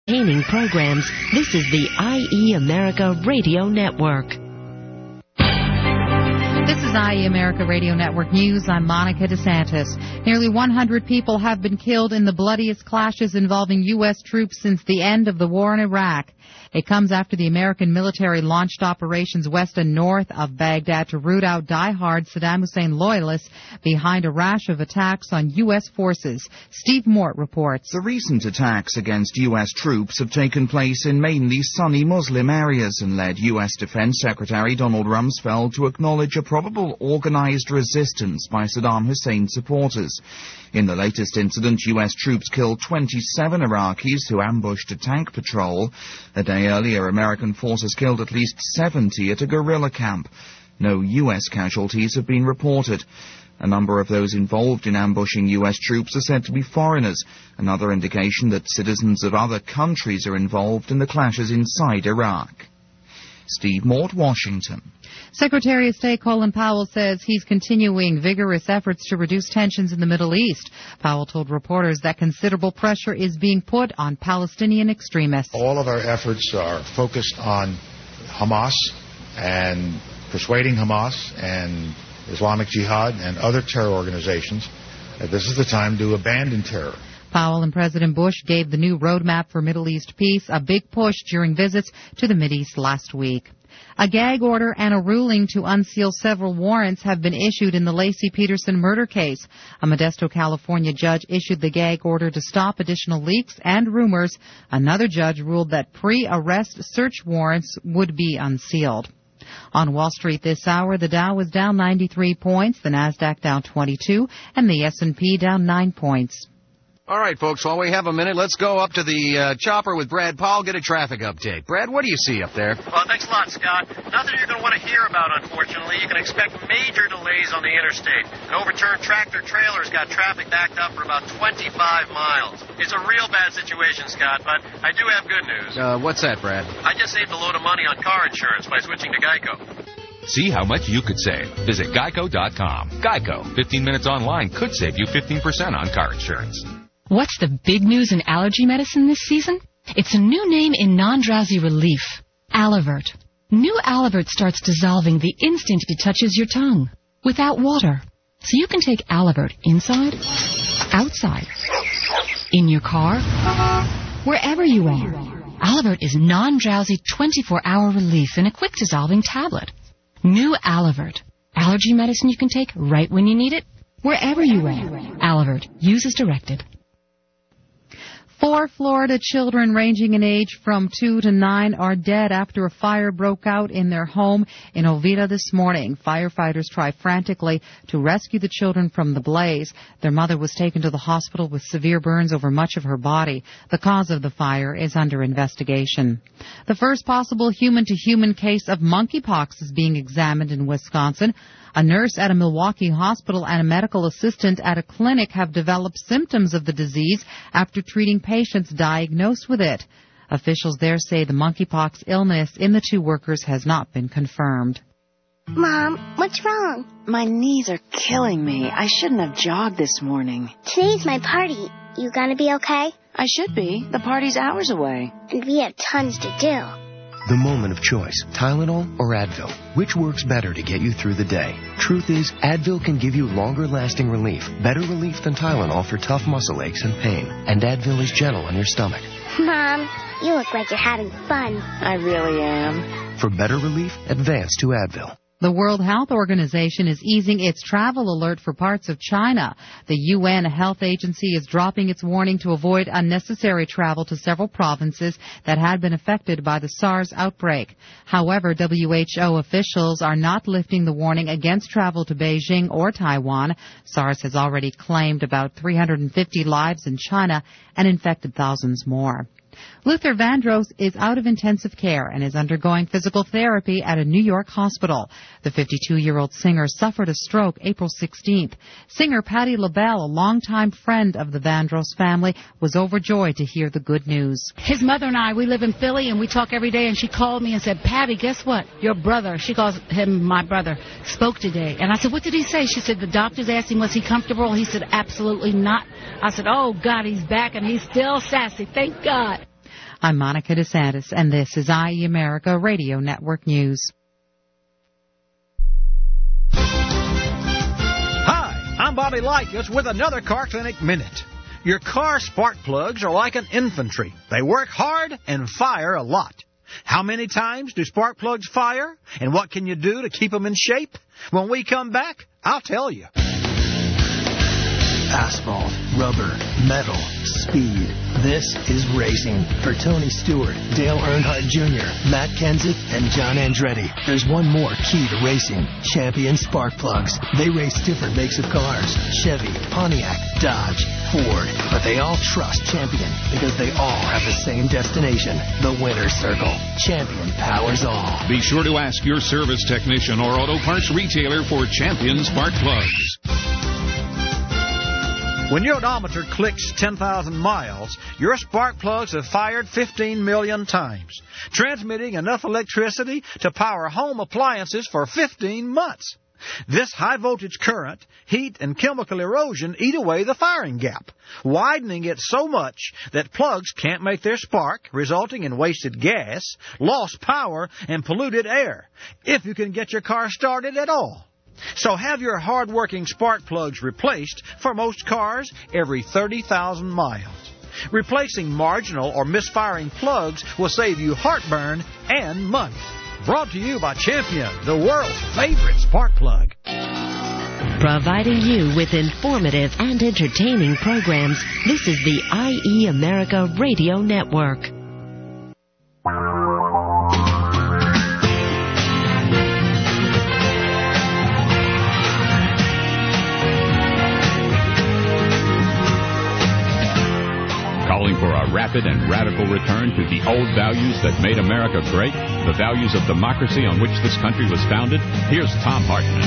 Entertaining programs. This is the IE America Radio Network. This is IE America Radio Network News. I'm Monica DeSantis. Nearly 100 people have been killed in the bloodiest clashes involving U.S. troops since the end of the war in Iraq. It comes after the American military launched operations west and north of Baghdad to root out die-hard Saddam Hussein loyalists behind a rash of attacks on U.S. forces. Steve Mort reports. The recent attacks against U.S. troops have taken place in mainly Sunni Muslim areas and led U.S. Defense Secretary Donald Rumsfeld to acknowledge a probable organized resistance by Saddam Hussein supporters. In the latest incident, U.S. troops killed 27 Iraqis who ambushed a tank patrol. A day earlier, American forces killed at least 70 at a guerrilla camp. No U.S. casualties have been reported. A number of those involved in ambushing U.S. troops are said to be foreigners, another indication that citizens of other countries are involved in the clashes inside Iraq. Steve Mort, Washington. Secretary of State Colin Powell says he's continuing vigorous efforts to reduce tensions in the Middle East. Powell told reporters that considerable pressure is being put on Palestinian extremists. All of our efforts are focused on Hamas and persuading Hamas and Islamic Jihad and other terror organizations that this is the time to abandon terror. Powell and President Bush gave the new roadmap for Middle East peace a big push during visits to the Mideast last week. A gag order and a ruling to unseal several warrants have been issued in the Laci Peterson murder case. A Modesto, California judge issued the gag order to stop additional leaks and rumors. Another judge ruled that pre-arrest search warrants would be unsealed. On Wall Street this hour, the Dow was down 93 points, the Nasdaq down 22, and the S&P down 9 points. All right, folks, while we have a minute, let's go up to the chopper with Brad Powell, get a traffic update. Brad, what do you see up there? Well, thanks a lot, Scott. Nothing you're going to want to hear about, unfortunately. You can expect major delays on the interstate. An overturned tractor-trailer's got traffic backed up for about 25 miles. It's a real bad situation, Scott, but I do have good news. What's that, Brad? I just saved a load of money on car insurance by switching to Geico. See how much you could save. Visit Geico.com. Geico. 15 minutes online could save you 15% on car insurance. What's the big news in allergy medicine this season? It's a new name in non-drowsy relief, Alavert. New Alavert starts dissolving the instant it touches your tongue, without water. So you can take Alavert inside, outside, in your car, wherever you are. Alavert is non-drowsy 24-hour relief in a quick-dissolving tablet. New Alavert. Allergy medicine you can take right when you need it, wherever you are. Alavert. Use as directed. 4 Florida children ranging in age from 2 to 9 are dead after a fire broke out in their home in Oviedo this morning. Firefighters tried frantically to rescue the children from the blaze. Their mother was taken to the hospital with severe burns over much of her body. The cause of the fire is under investigation. The first possible human-to-human case of monkeypox is being examined in Wisconsin. A nurse at a Milwaukee hospital and a medical assistant at a clinic have developed symptoms of the disease after treating patients diagnosed with it. Officials there say the monkeypox illness in the 2 workers has not been confirmed. Mom, what's wrong? My knees are killing me. I shouldn't have jogged this morning. Today's my party. You gonna be okay? I should be. The party's hours away. And we have tons to do. The moment of choice, Tylenol or Advil. Which works better to get you through the day? Truth is, Advil can give you longer-lasting relief, better relief than Tylenol for tough muscle aches and pain. And Advil is gentle on your stomach. Mom, you look like you're having fun. I really am. For better relief, advance to Advil. The World Health Organization is easing its travel alert for parts of China. The UN Health Agency is dropping its warning to avoid unnecessary travel to several provinces that had been affected by the SARS outbreak. However, WHO officials are not lifting the warning against travel to Beijing or Taiwan. SARS has already claimed about 350 lives in China and infected thousands more. Luther Vandross is out of intensive care and is undergoing physical therapy at a New York hospital. The 52-year-old singer suffered a stroke April 16th. Singer Patti LaBelle, a longtime friend of the Vandross family, was overjoyed to hear the good news. His mother and I, we live in Philly, and we talk every day, and she called me and said, Patty, guess what? Your brother, she calls him my brother, spoke today. And I said, what did he say? She said, the doctors asked him, was he comfortable? He said, absolutely not. I said, oh, God, he's back, and he's still sassy. Thank God. I'm Monica DeSantis, and this is IE America Radio Network News. Hi, I'm Bobby Likas with another Car Clinic Minute. Your car spark plugs are like an infantry. They work hard and fire a lot. How many times do spark plugs fire? And what can you do to keep them in shape? When we come back, I'll tell you. Asphalt, rubber, metal, speed. This is racing. For Tony Stewart, Dale Earnhardt Jr., Matt Kenseth, and John Andretti, there's one more key to racing. Champion spark plugs. They race different makes of cars. Chevy, Pontiac, Dodge, Ford. But they all trust Champion because they all have the same destination, the winner's circle. Champion powers all. Be sure to ask your service technician or auto parts retailer for Champion spark plugs. When your odometer clicks 10,000 miles, your spark plugs have fired 15 million times, transmitting enough electricity to power home appliances for 15 months. This high-voltage current, heat, and chemical erosion eat away the firing gap, widening it so much that plugs can't make their spark, resulting in wasted gas, lost power, and polluted air, if you can get your car started at all. So have your hard-working spark plugs replaced for most cars every 30,000 miles. Replacing marginal or misfiring plugs will save you heartburn and money. Brought to you by Champion, the world's favorite spark plug. Providing you with informative and entertaining programs, this is the IE America Radio Network. Calling for a rapid and radical return to the old values that made America great, the values of democracy on which this country was founded, here's Thom Hartmann.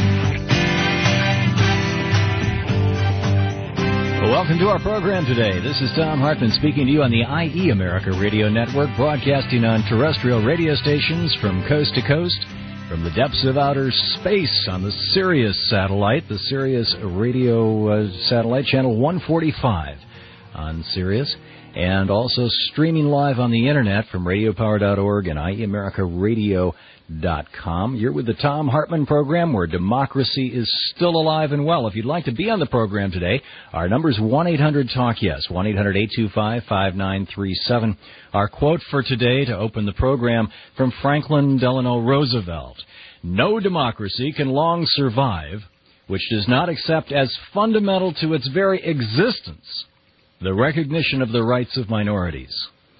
Welcome to our program today. This is Thom Hartmann speaking to you on the IE America Radio Network, broadcasting on terrestrial radio stations from coast to coast, from the depths of outer space on the Sirius satellite, the Sirius radio satellite, channel 145 on Sirius, and also streaming live on the Internet from radiopower.org and IEAmericaRadio.com. You're with the Thom Hartmann program, where democracy is still alive and well. If you'd like to be on the program today, our number is 1-800-TALK-YES, 1-800-825-5937. Our quote for today to open the program from Franklin Delano Roosevelt: "No democracy can long survive which does not accept as fundamental to its very existence the recognition of the rights of minorities."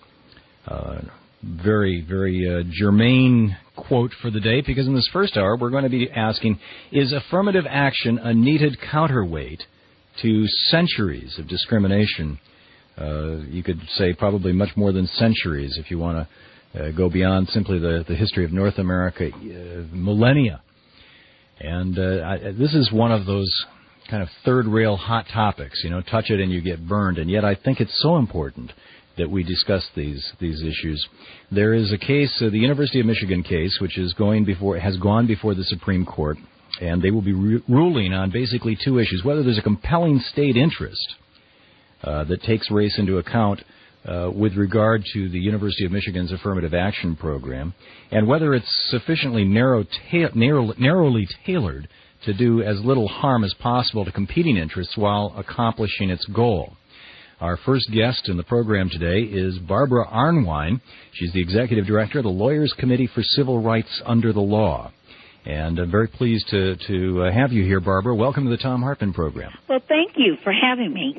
Very, very germane quote for the day, because in this first hour we're going to be asking, is affirmative action a needed counterweight to centuries of discrimination? You could say probably much more than centuries if you want to go beyond simply the history of North America, millennia. And this is one of those kind of third-rail hot topics, touch it and you get burned, and yet I think it's so important that we discuss these issues. There is a case, the University of Michigan case, which has gone before the Supreme Court, and they will be ruling on basically two issues: whether there's a compelling state interest that takes race into account with regard to the University of Michigan's affirmative action program, and whether it's sufficiently narrowly tailored to do as little harm as possible to competing interests while accomplishing its goal. Our first guest in the program today is Barbara Arnwine. She's the Executive Director of the Lawyers Committee for Civil Rights Under the Law. And I'm very pleased to have you here, Barbara. Welcome to the Thom Hartmann program. Well, thank you for having me.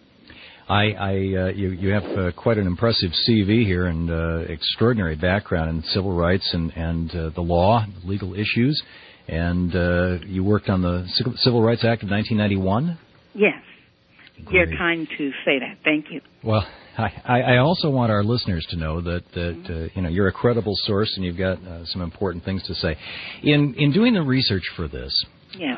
You have quite an impressive CV here and extraordinary background in civil rights and the law, legal issues. And you worked on the Civil Rights Act of 1991? Yes. Great. You're kind to say that. Thank you. Well, I also want our listeners to know that you're a credible source and you've got some important things to say. In doing the research for this, yes.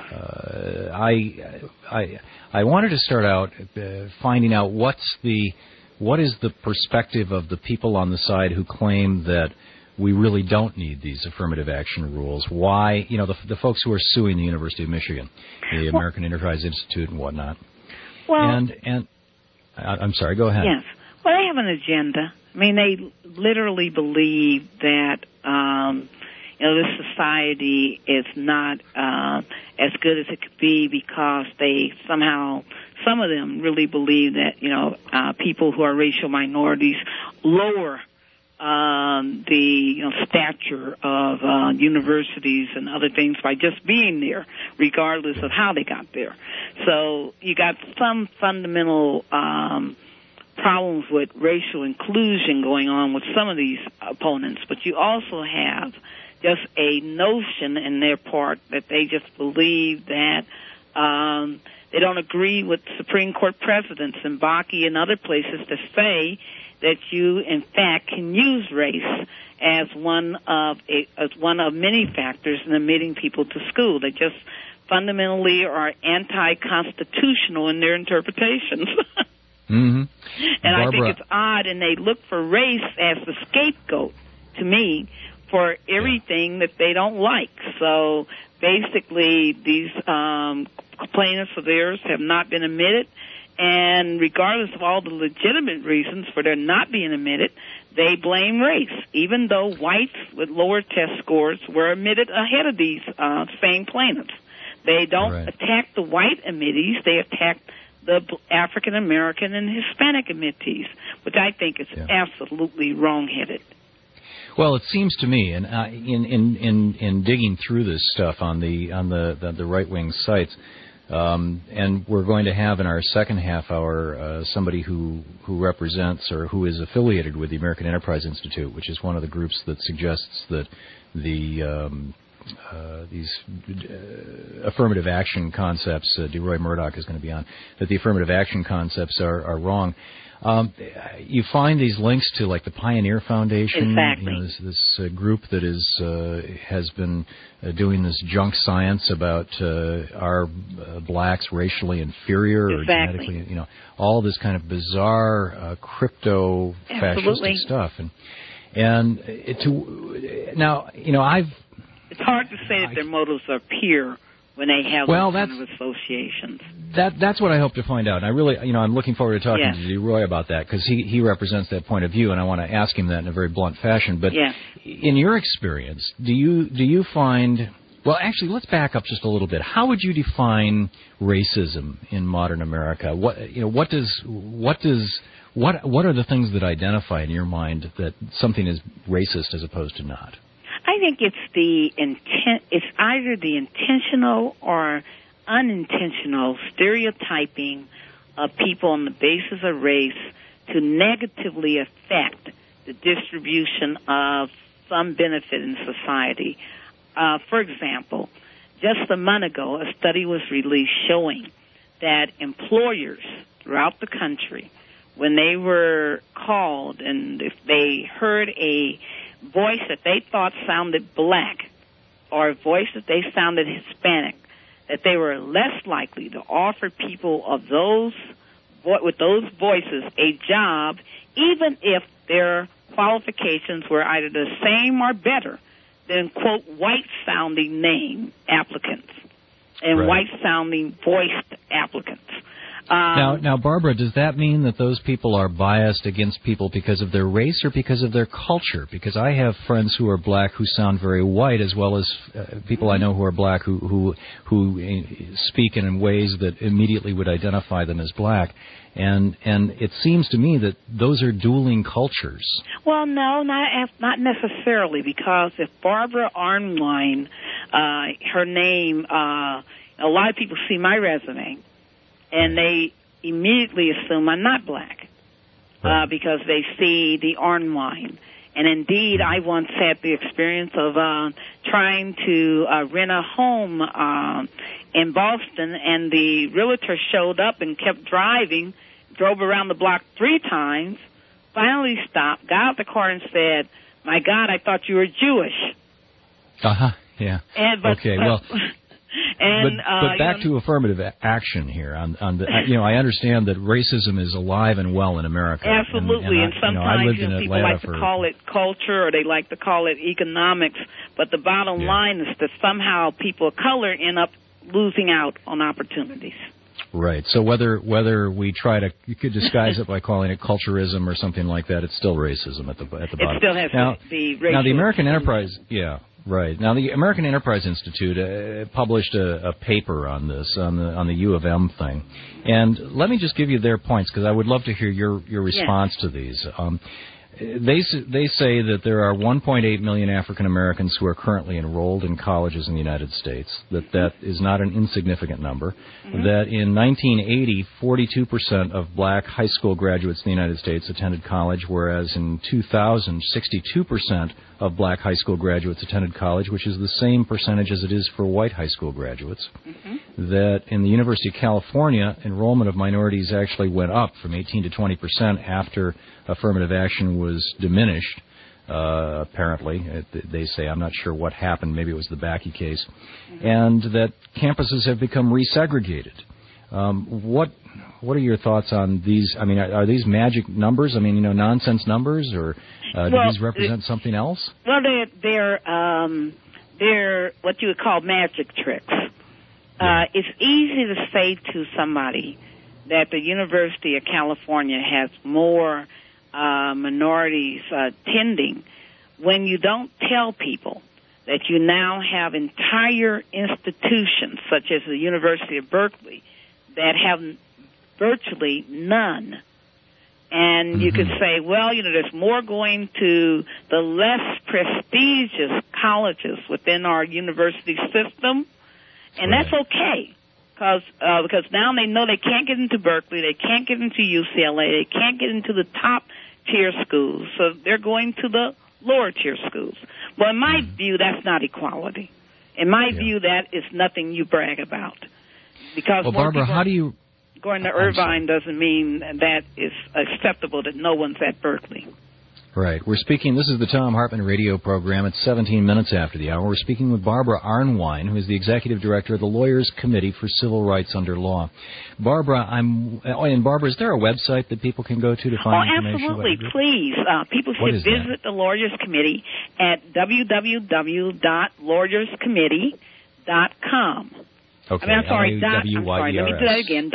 I wanted to start out finding out what is the perspective of the people on the side who claim that we really don't need these affirmative action rules. Why, the folks who are suing the University of Michigan, the American Enterprise Institute and whatnot. Well, and I'm sorry, go ahead. Yes. Well, I have an agenda I mean, they literally believe that, this society is not as good as it could be because they somehow, some of them really believe that, people who are racial minorities lower the stature of universities and other things by just being there, regardless of how they got there. So you got some fundamental problems with racial inclusion going on with some of these opponents, but you also have just a notion in their part that they just believe that they don't agree with Supreme Court precedents in Bakke and other places to say that you, in fact, can use race as one of many factors in admitting people to school. They just fundamentally are anti-constitutional in their interpretations. Mm-hmm. And I think it's odd, and they look for race as the scapegoat, to me, for everything that they don't like. So basically, these complainants of theirs have not been admitted, and regardless of all the legitimate reasons for their not being admitted, they blame race, even though whites with lower test scores were admitted ahead of these same plaintiffs. They don't attack the white admittees, they attack the African American and Hispanic admittees, which I think is absolutely wrong-headed. Well, it seems to me, and in digging through this stuff on the right wing sites, and we're going to have in our second half hour somebody who represents or who is affiliated with the American Enterprise Institute, which is one of the groups that suggests that these affirmative action concepts, DeRoy Murdoch is going to be on, that the affirmative action concepts are wrong. You find these links to like the Pioneer Foundation, exactly. This group that has been doing this junk science about are blacks racially inferior or genetically, all this kind of bizarre crypto fascistic stuff, It's hard to say that their motives are pure when they have those kind of associations. That's what I hope to find out. And I really, I'm looking forward to talking to DeRoy about that because he represents that point of view, and I want to ask him that in a very blunt fashion. But in your experience, do you find? Well, actually, let's back up just a little bit. How would you define racism in modern America? What are the things that identify in your mind that something is racist as opposed to not? I think it's either the intentional or unintentional stereotyping of people on the basis of race to negatively affect the distribution of some benefit in society. For example, just a month ago, a study was released showing that employers throughout the country, when they were called and if they heard a voice that they thought sounded black or a voice that they sounded Hispanic, that they were less likely to offer people of those with those voices a job, even if their qualifications were either the same or better than, quote, white-sounding name applicants and white-sounding voiced applicants. Now, Barbara, does that mean that those people are biased against people because of their race or because of their culture? Because I have friends who are black who sound very white, as well as people I know who are black who speak in ways that immediately would identify them as black. And it seems to me that those are dueling cultures. Well, no, not necessarily, because if Barbara Arnwine, her name, a lot of people see my resume, and they immediately assume I'm not black because they see the Arnwine. And indeed, I once had the experience of trying to rent a home in Boston, and the realtor showed up and kept driving, drove around the block 3 times, finally stopped, got out the car and said, "My God, I thought you were Jewish." Yeah. Okay, well... But back to affirmative action here. I understand that racism is alive and well in America. Absolutely, and sometimes people like to call it culture or they like to call it economics. But the bottom line is that somehow people of color end up losing out on opportunities. Right. So whether we try to, you could disguise it by calling it culturism or something like that, it's still racism at the bottom. It still has to be racial. Now the American Enterprise, yeah, right. Now the American Enterprise Institute published a paper on this on the U of M thing, and let me just give you their points because I would love to hear your response to these. They say that there are 1.8 million African Americans who are currently enrolled in colleges in the United States. That is not an insignificant number. Mm-hmm. That in 1980, 42% of black high school graduates in the United States attended college, whereas in 2000, 62% of black high school graduates attended college, which is the same percentage as it is for white high school graduates. Mm-hmm. That in the University of California, enrollment of minorities actually went up from 18 to 20% after affirmative action was diminished, apparently. They say, I'm not sure what happened, maybe it was the Bakke case, and that campuses have become resegregated. What are your thoughts on these? I mean, are these magic numbers? I mean, nonsense numbers, or do these represent something else? Well, they're what you would call magic tricks. It's easy to say to somebody that the University of California has more minorities attending when you don't tell people that you now have entire institutions, such as the University of Berkeley, that have virtually none. And you could say, well, there's more going to the less prestigious colleges within our university system, and that's okay. Because now they know they can't get into Berkeley, they can't get into UCLA, they can't get into the top tier schools, so they're going to the lower tier schools. Well, in my view, that's not equality. In my view, that is nothing you brag about. Because Barbara, how do you... Going to Irvine doesn't mean that it's acceptable that no one's at Berkeley. Right. We're speaking, this is the Thom Hartmann radio program. It's 17 minutes after the hour. We're speaking with Barbara Arnwine, who is the executive director of the Lawyers Committee for Civil Rights Under Law. Barbara, is there a website that people can go to find information? Oh, absolutely. Please. People should visit the Lawyers Committee at www.lawyerscommittee.com. Okay. Let me do that again.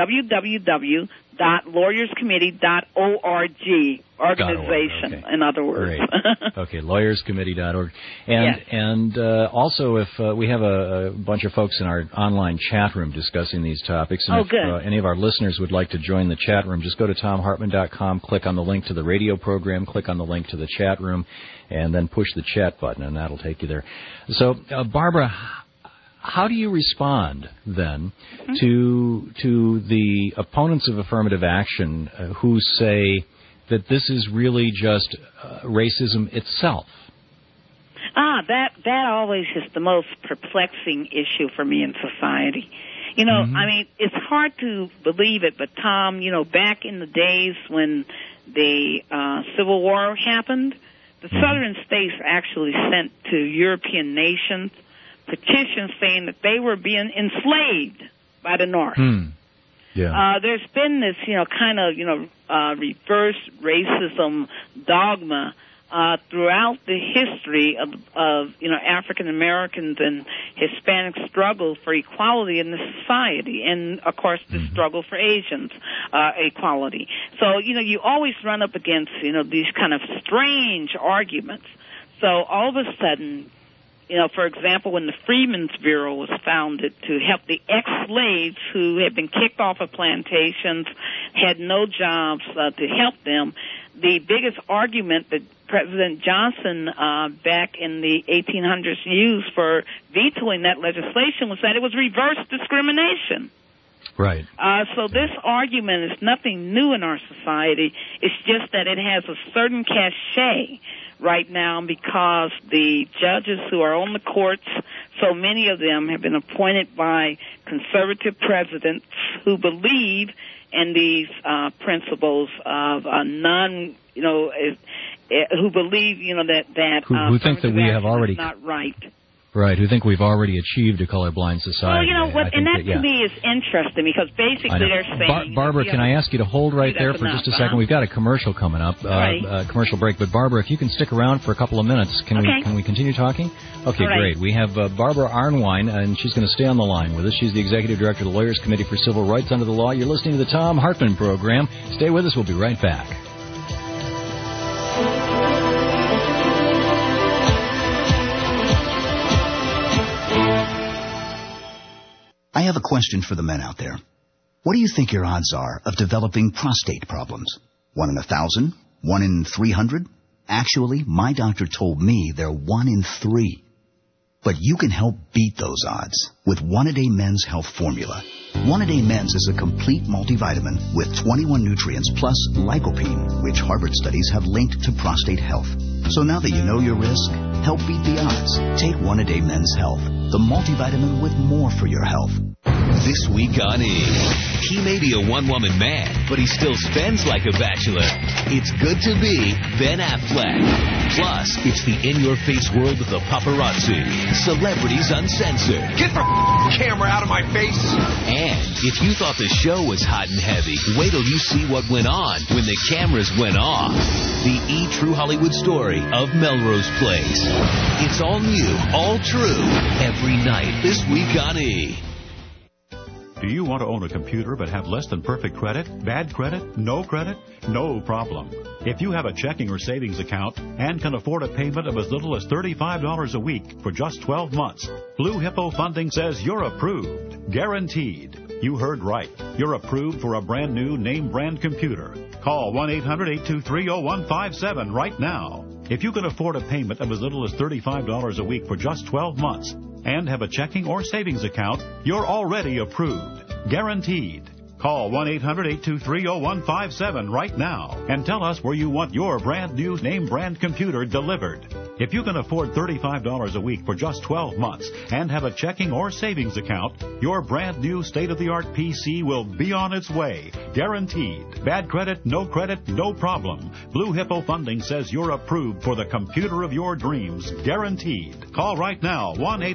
www.lawyerscommittee.org. Organization, in other words. Great. Okay, lawyerscommittee.org. And also, if we have a bunch of folks in our online chat room discussing these topics, and if any of our listeners would like to join the chat room, just go to ThomHartmann.com, click on the link to the radio program, click on the link to the chat room, and then push the chat button, and that'll take you there. So, Barbara, how do you respond, then, to the opponents of affirmative action who say that this is really just racism itself? That always is the most perplexing issue for me in society. I mean, it's hard to believe it, but Tom, back in the days when the Civil War happened, the southern states actually sent to European nations petitions saying that they were being enslaved by the North. There's been this, reverse racism dogma throughout the history of African Americans and Hispanic struggle for equality in the society, and of course the struggle for Asians equality. So you always run up against these kind of strange arguments. So all of a sudden, for example, when the Freedmen's Bureau was founded to help the ex-slaves who had been kicked off of plantations, had no jobs to help them, the biggest argument that President Johnson back in the 1800s used for vetoing that legislation was that it was reverse discrimination. Right. So this argument is nothing new in our society. It's just that it has a certain cachet right now because the judges who are on the courts, so many of them have been appointed by conservative presidents who believe in these principles of who believe, that who think that we have already not right. Right, who think we've already achieved a colorblind society. Well, you know what, and that to me is interesting because basically they're saying... Barbara, can I ask you to hold right there for just a second? We've got a commercial coming up, a commercial break. But Barbara, if you can stick around for a couple of minutes, can we continue talking? Okay, great. We have Barbara Arnwine, and she's going to stay on the line with us. She's the Executive Director of the Lawyers Committee for Civil Rights Under the Law. You're listening to the Tom Hartman Program. Stay with us. We'll be right back. I have a question for the men out there. What do you think your odds are of developing prostate problems? 1 in 1,000? 1 in 300? Actually, my doctor told me they're 1 in 3. But you can help beat those odds with One-A-Day Men's Health Formula. One-A-Day Men's is a complete multivitamin with 21 nutrients plus lycopene, which Harvard studies have linked to prostate health. So now that you know your risk, help beat the odds. Take One-A-Day Men's Health, the multivitamin with more for your health. This week on E! He may be a one-woman man, but he still spends like a bachelor. It's good to be Ben Affleck. Plus, it's the in-your-face world of the paparazzi. Celebrities Uncensored. Get the camera out of my face! And if you thought the show was hot and heavy, wait till you see what went on when the cameras went off. The E! True Hollywood story of Melrose Place. It's all new, all true, every night this week on E! Do you want to own a computer but have less than perfect credit? Bad credit? No credit? No problem. If you have a checking or savings account and can afford a payment of as little as $35 a week for just 12 months, Blue Hippo Funding says you're approved. Guaranteed. You heard right. You're approved for a brand new name brand computer. Call 1-800-823-0157 right now. If you can afford a payment of as little as $35 a week for just 12 months and have a checking or savings account, you're already approved. Guaranteed. Call 1-800-823-0157 right now and tell us where you want your brand new name brand computer delivered. If you can afford $35 a week for just 12 months and have a checking or savings account, your brand new state-of-the-art PC will be on its way. Guaranteed. Bad credit, no problem. Blue Hippo Funding says you're approved for the computer of your dreams. Guaranteed. Call right now,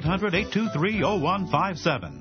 1-800-823-0157.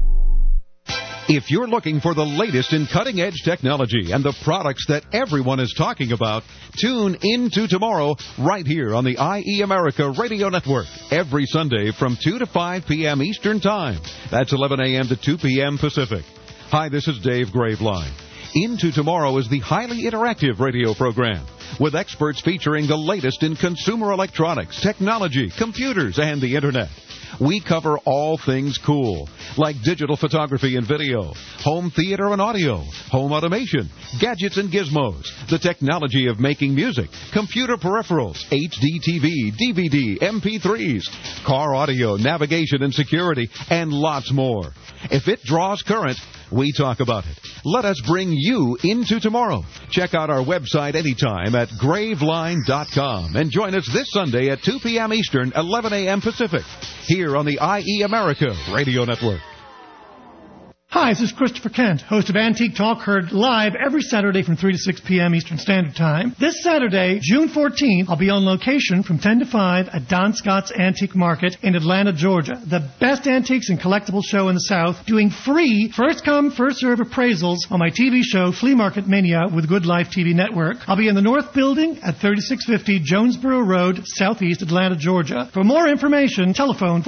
If you're looking for the latest in cutting-edge technology and the products that everyone is talking about, tune into tomorrow right here on the IE America Radio Network every Sunday from 2 to 5 p.m. Eastern Time. That's 11 a.m. to 2 p.m. Pacific. Hi, this is Dave Graveline. Into Tomorrow is the highly interactive radio program with experts featuring the latest in consumer electronics, technology, computers, and the Internet. We cover all things cool, like digital photography and video, home theater and audio, home automation, gadgets and gizmos, the technology of making music, computer peripherals, HD TV, DVD, MP3s, car audio, navigation and security, and lots more. If it draws current, we talk about it. Let us bring you into tomorrow. Check out our website anytime at graveline.com and join us this Sunday at 2 p.m. Eastern, 11 a.m. Pacific, here on the IE America Radio Network. Hi, this is Christopher Kent, host of Antique Talk, heard live every Saturday from 3 to 6 p.m. Eastern Standard Time. This Saturday, June 14th, I'll be on location from 10 to 5 at Don Scott's Antique Market in Atlanta, Georgia. The best antiques and collectibles show in the South, doing free first-come, first-serve appraisals on my TV show, Flea Market Mania, with Good Life TV Network. I'll be in the North Building at 3650 Jonesboro Road, Southeast Atlanta, Georgia. For more information, telephone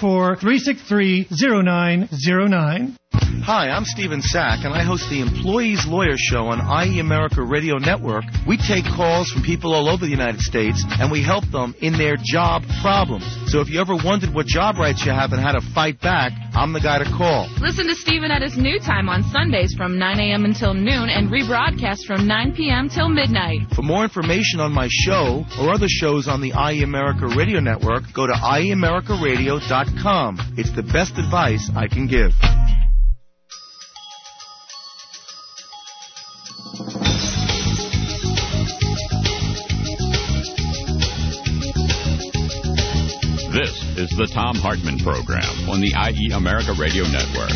404-363-0909. Hi, I'm Stephen Sack, and I host the Employees Lawyer Show on IE America Radio Network. We take calls from people all over the United States, and we help them in their job problems. So if you ever wondered what job rights you have and how to fight back, I'm the guy to call. Listen to Stephen at his new time on Sundays from 9 a.m. until noon and rebroadcast from 9 p.m. till midnight. For more information on my show or other shows on the IE America Radio Network, go to IEAmericaRadio.com. It's the best advice I can give. This is the Tom Hartman Program on the IE America Radio Network.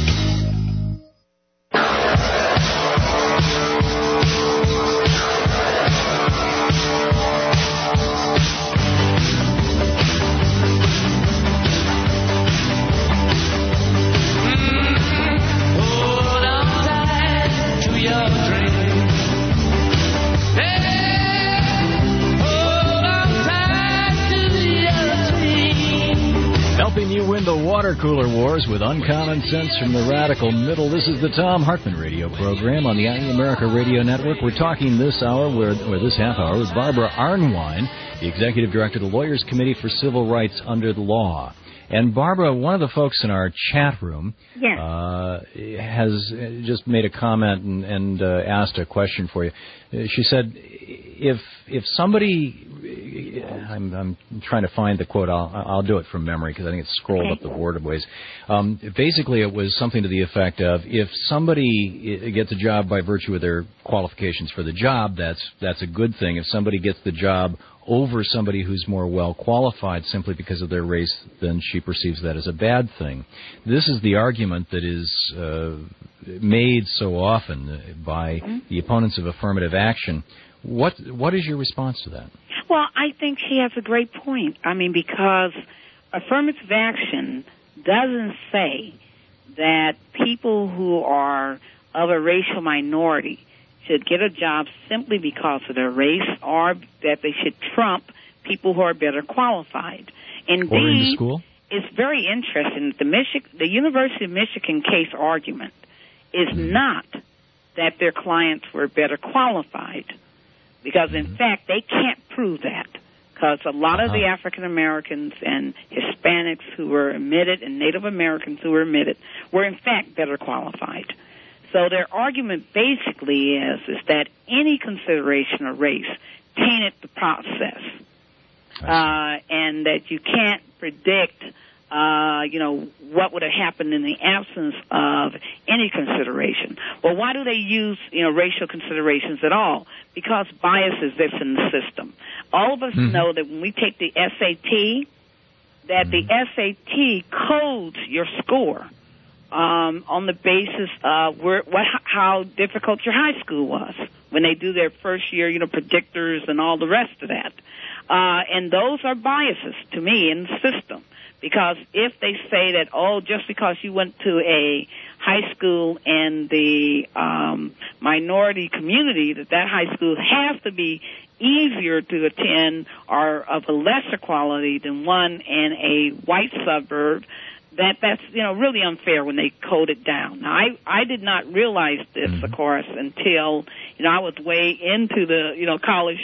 helping you win the water cooler wars with uncommon sense from the radical middle. This is the Thom Hartmann radio program on the IE America Radio Network. We're talking this hour, or this half hour, with Barbara Arnwine, the Executive Director of the Lawyers Committee for Civil Rights Under the Law. And Barbara, one of the folks in our chat room has just made a comment and asked a question for you. She said, if somebody, I'm trying to find the quote. I'll do it from memory because I think it's scrolled up the board a ways. Basically, it was something to the effect of, if somebody gets a job by virtue of their qualifications for the job, that's a good thing. If somebody gets the job over somebody who's more well qualified simply because of their race, then she perceives that as a bad thing. This is the argument that is made so often by the opponents of affirmative action. What is your response to that? Well, I think she has a great point. I mean, because affirmative action doesn't say that people who are of a racial minority should get a job simply because of their race, or that they should trump people who are better qualified. Indeed, or in the school? It's very interesting. The University of Michigan case argument is not that their clients were better qualified, because, in fact, they can't prove that, because a lot of the African Americans and Hispanics who were admitted and Native Americans who were admitted were, in fact, better qualified. So their argument basically is that any consideration of race tainted the process, and that you can't predict, what would have happened in the absence of any consideration. Well, why do they use, racial considerations at all? Because bias exists in the system. All of us know that when we take the SAT, that the SAT codes your score on the basis of how difficult your high school was when they do their first year, predictors and all the rest of that. And those are biases to me in the system, because if they say that, just because you went to a high school in the minority community, that high school has to be easier to attend or of a lesser quality than one in a white suburb, that's really unfair when they code it down. Now, I did not realize this, of course, until I was way into the college,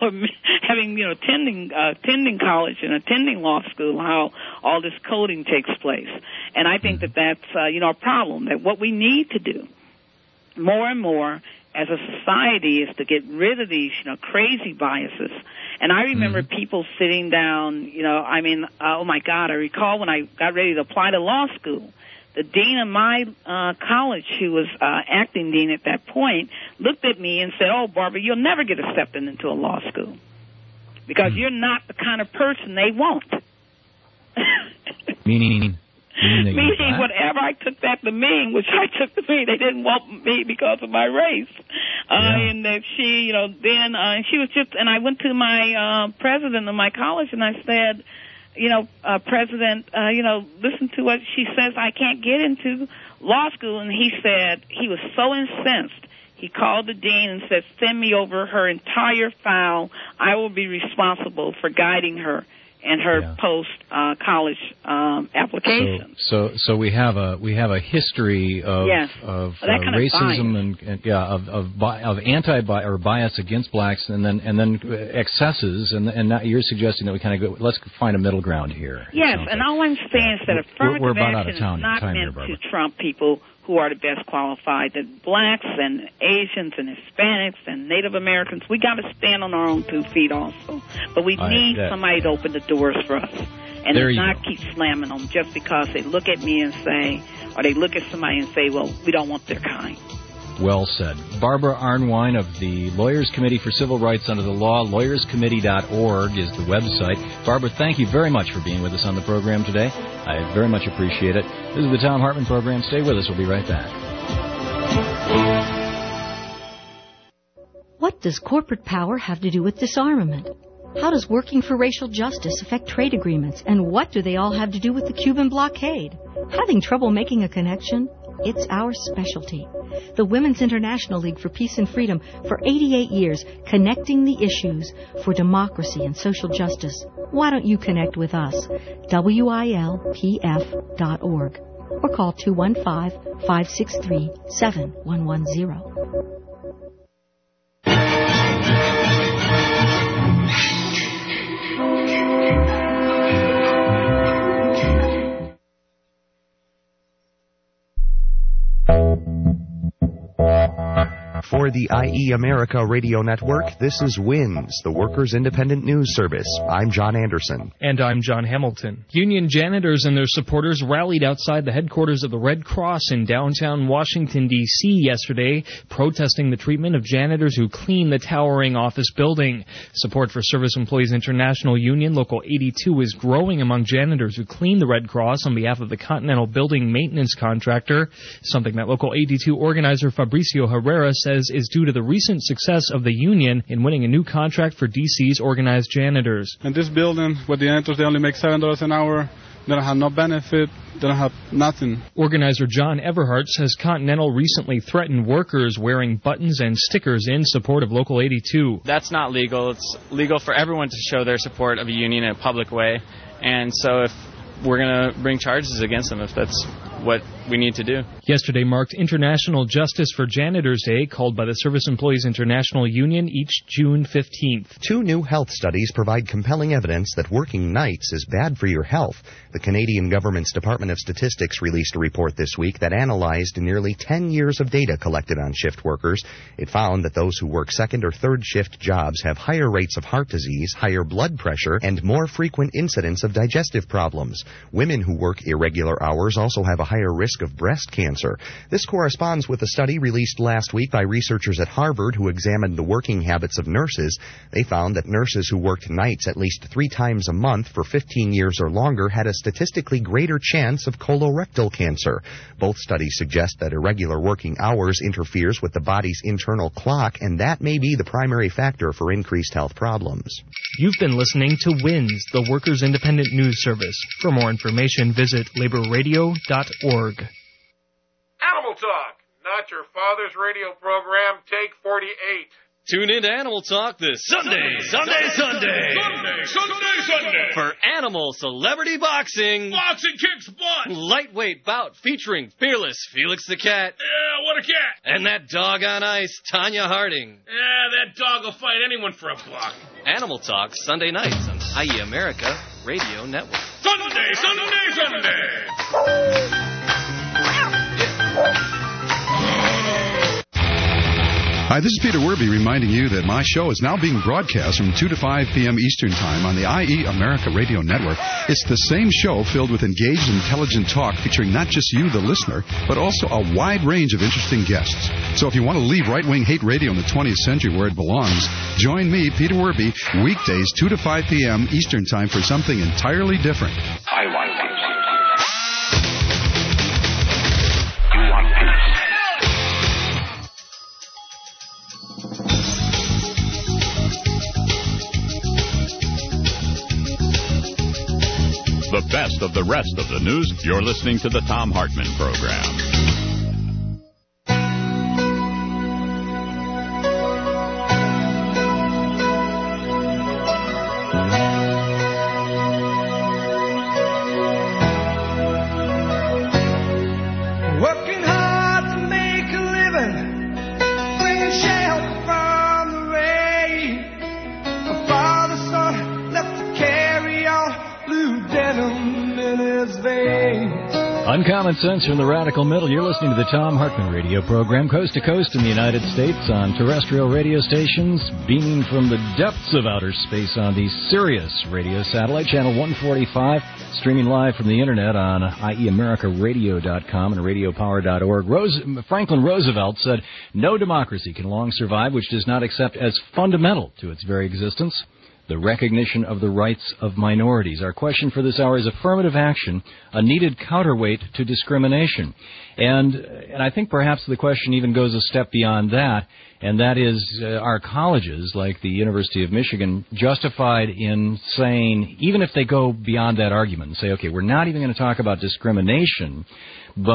attending college and attending law school, how all this coding takes place. And I think that's a problem. That what we need to do more and more as a society is to get rid of these crazy biases. And I remember people sitting down, oh my God, I recall when I got ready to apply to law school, the dean of my college, who was acting dean at that point, looked at me and said, Barbara, you'll never get accepted into a law school because you're not the kind of person they want. Meaning whatever I took that to mean, which I took to mean they didn't want me because of my race. And that she, then she was just, and I went to my president of my college and I said, President, listen to what she says, I can't get into law school. And he said, he was so incensed. He called the dean and said, send me over her entire file. I will be responsible for guiding her and her post-college application. So we have a history of racism of anti-bias or bias against blacks, and then excesses, and now you're suggesting that we kind of let's find a middle ground here. Yes, and all I'm saying is that affirmative action is not meant to trump people who are the best qualified, that blacks and Asians and Hispanics and Native Americans, we got to stand on our own 2 feet also. But we need somebody to open the doors for us and not keep slamming them just because they look at me and say, or they look at somebody and say, well, we don't want their kind. Well said. Barbara Arnwine of the Lawyers Committee for Civil Rights Under the Law, lawyerscommittee.org is the website. Barbara, thank you very much for being with us on the program today. I very much appreciate it. This is the Thom Hartmann Program. Stay with us. We'll be right back. What does corporate power have to do with disarmament? How does working for racial justice affect trade agreements? And what do they all have to do with the Cuban blockade? Having trouble making a connection? It's our specialty. The Women's International League for Peace and Freedom for 88 years, connecting the issues for democracy and social justice. Why don't you connect with us? WILPF.org or call 215-563-7110. For the IE America Radio Network, this is WINS, the Workers' Independent News Service. I'm John Anderson. And I'm John Hamilton. Union janitors and their supporters rallied outside the headquarters of the Red Cross in downtown Washington, D.C. yesterday, protesting the treatment of janitors who clean the towering office building. Support for Service Employees International Union Local 82 is growing among janitors who clean the Red Cross on behalf of the Continental Building Maintenance Contractor, something that Local 82 organizer Fabricio Herrera says is due to the recent success of the union in winning a new contract for D.C.'s organized janitors. In this building, with the janitors, they only make $7 an hour. They don't have no benefit. They don't have nothing. Organizer John Everhart says Continental recently threatened workers wearing buttons and stickers in support of Local 82. That's not legal. It's legal for everyone to show their support of a union in a public way. And so if we're going to bring charges against them if that's what we need to do. Yesterday marked International Justice for Janitors Day, called by the Service Employees International Union each June 15th. 2 new health studies provide compelling evidence that working nights is bad for your health. The Canadian government's Department of Statistics released a report this week that analyzed nearly 10 years of data collected on shift workers. It found that those who work second or third shift jobs have higher rates of heart disease, higher blood pressure, and more frequent incidents of digestive problems. Women who work irregular hours also have a higher risk of breast cancer. This corresponds with a study released last week by researchers at Harvard who examined the working habits of nurses. They found that nurses who worked nights at least 3 times a month for 15 years or longer had a statistically greater chance of colorectal cancer. Both studies suggest that irregular working hours interferes with the body's internal clock, and that may be the primary factor for increased health problems. You've been listening to WINS, the Workers' Independent News Service. For more information, visit laborradio.org. Animal Talk, not your father's radio program, take 48. Tune in to Animal Talk this Sunday for Animal Celebrity Boxing. Boxing kicks butt. Lightweight bout featuring Fearless Felix the Cat. Yeah, what a cat. And that dog on ice, Tanya Harding. Yeah, that dog will fight anyone for a buck. Animal Talk, Sunday nights on IE America Radio Network. Sunday. Hi, this is Peter Werby reminding you that my show is now being broadcast from 2 to 5 p.m. Eastern Time on the IE America Radio Network. It's the same show filled with engaged, intelligent talk featuring not just you, the listener, but also a wide range of interesting guests. So if you want to leave right-wing hate radio in the 20th century where it belongs, join me, Peter Werby, weekdays 2 to 5 p.m. Eastern Time for something entirely different. I want peace. The best of the rest of the news. You're listening to the Thom Hartmann Program. Working hard to make a living, bringing shelter from the rain. My father's son left to carry on blue denim in his veins. Uncommon sense from the radical middle. You're listening to the Thom Hartmann Radio Program, coast to coast in the United States on terrestrial radio stations, beaming from the depths of outer space on the Sirius radio satellite, channel 145, streaming live from the Internet on IEAmericaRadio.com and RadioPower.org. Franklin Roosevelt said, "No democracy can long survive which does not accept as fundamental to its very existence the recognition of the rights of minorities." Our question for this hour is affirmative action, a needed counterweight to discrimination. And I think perhaps the question even goes a step beyond that, and that is, are colleges like the University of Michigan justified in saying, even if they go beyond that argument and say, okay, we're not even going to talk about discrimination, but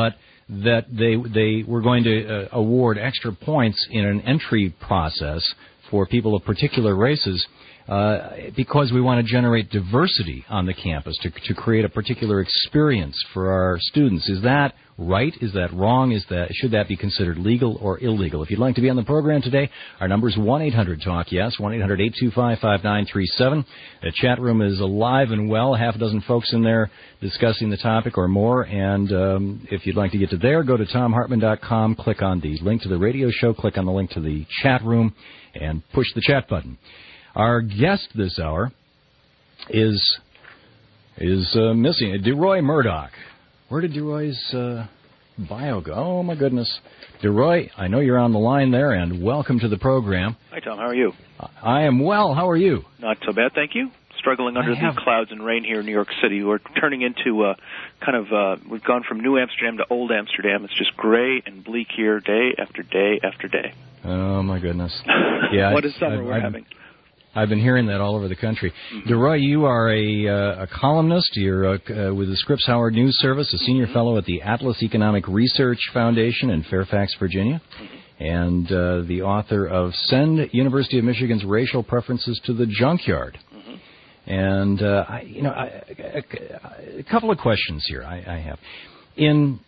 that they were going to award extra points in an entry process for people of particular races because we want to generate diversity on the campus to create a particular experience for our students. Is that right? Is that wrong? Should that be considered legal or illegal? If you'd like to be on the program today, our number is 1-800-TALK-YES, 1-800-825-5937. The chat room is alive and well, half a dozen folks in there discussing the topic or more. And if you'd like to get to there, go to TomHartman.com, click on the link to the radio show, click on the link to the chat room, and push the chat button. Our guest this hour is missing. DeRoy Murdoch. Where did DeRoy's bio go? Oh, my goodness. DeRoy, I know you're on the line there, and welcome to the program. Hi, Tom. How are you? I am well. How are you? Not so bad, thank you. Struggling under the clouds and rain here in New York City. We're turning into we've gone from New Amsterdam to Old Amsterdam. It's just gray and bleak here day after day after day. Oh, my goodness. Yeah, what a summer we're having. I've been hearing that all over the country. Mm-hmm. DeRoy, you are a columnist. You're with the Scripps Howard News Service, a senior fellow at the Atlas Economic Research Foundation in Fairfax, Virginia, and the author of Send University of Michigan's Racial Preferences to the Junkyard. And, a couple of questions here I have. In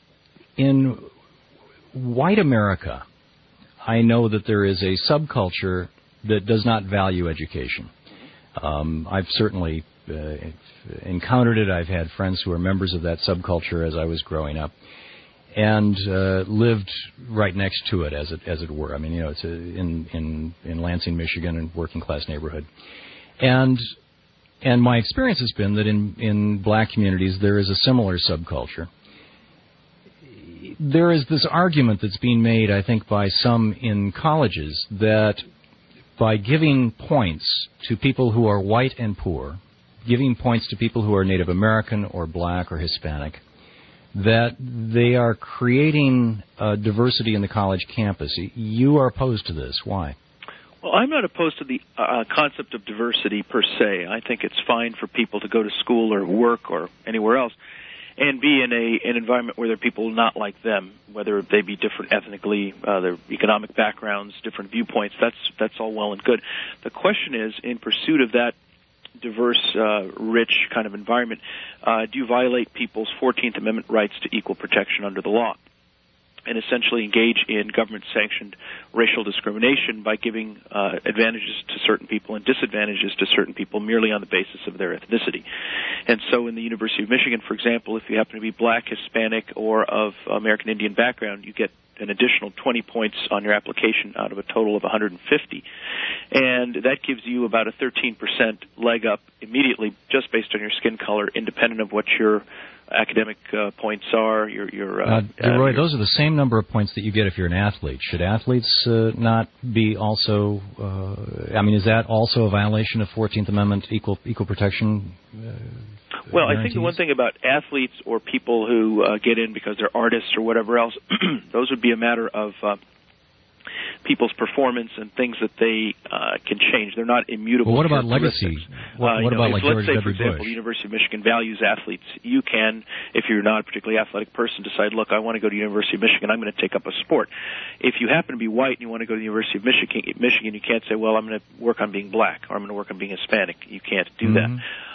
white America, I know that there is a subculture that does not value education. I've certainly encountered it. I've had friends who are members of that subculture as I was growing up, and lived right next to it, as it were. I mean, it's in Lansing, Michigan, a working class neighborhood, and my experience has been that in black communities there is a similar subculture. There is this argument that's being made, I think, by some in colleges that by giving points to people who are white and poor, giving points to people who are Native American or black or Hispanic, that they are creating diversity in the college campus. You are opposed to this. Why? Well, I'm not opposed to the concept of diversity per se. I think it's fine for people to go to school or work or anywhere else and be in an environment where there are people not like them, whether they be different ethnically, their economic backgrounds, different viewpoints. That's all well and good. The question is, in pursuit of that diverse, rich kind of environment, do you violate people's 14th Amendment rights to equal protection under the law? And essentially engage in government-sanctioned racial discrimination by giving advantages to certain people and disadvantages to certain people merely on the basis of their ethnicity. And so in the University of Michigan, for example, if you happen to be black, Hispanic, or of American Indian background, you get an additional 20 points on your application out of a total of 150. And that gives you about a 13% leg up immediately just based on your skin color, independent of what your academic points are. DeRoy, those are the same number of points that you get if you're an athlete. Should athletes not be also, is that also a violation of 14th Amendment equal protection? Well, I think the one thing about athletes or people who get in because they're artists or whatever else, those would be a matter of people's performance and things that they can change. They're not immutable. Well, what about legacy? What about like George W. Bush? Let's say, for example, the University of Michigan values athletes. You can, if you're not a particularly athletic person, decide, look, I want to go to the University of Michigan. I'm going to take up a sport. If you happen to be white and you want to go to the University of Michigan, you can't say, well, I'm going to work on being black or I'm going to work on being Hispanic. You can't do that.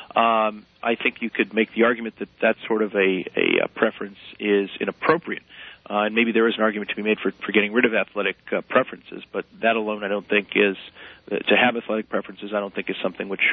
I think you could make the argument that that sort of a preference is inappropriate. And maybe there is an argument to be made for getting rid of athletic preferences, but that alone I don't think is to have athletic preferences. I don't think is something which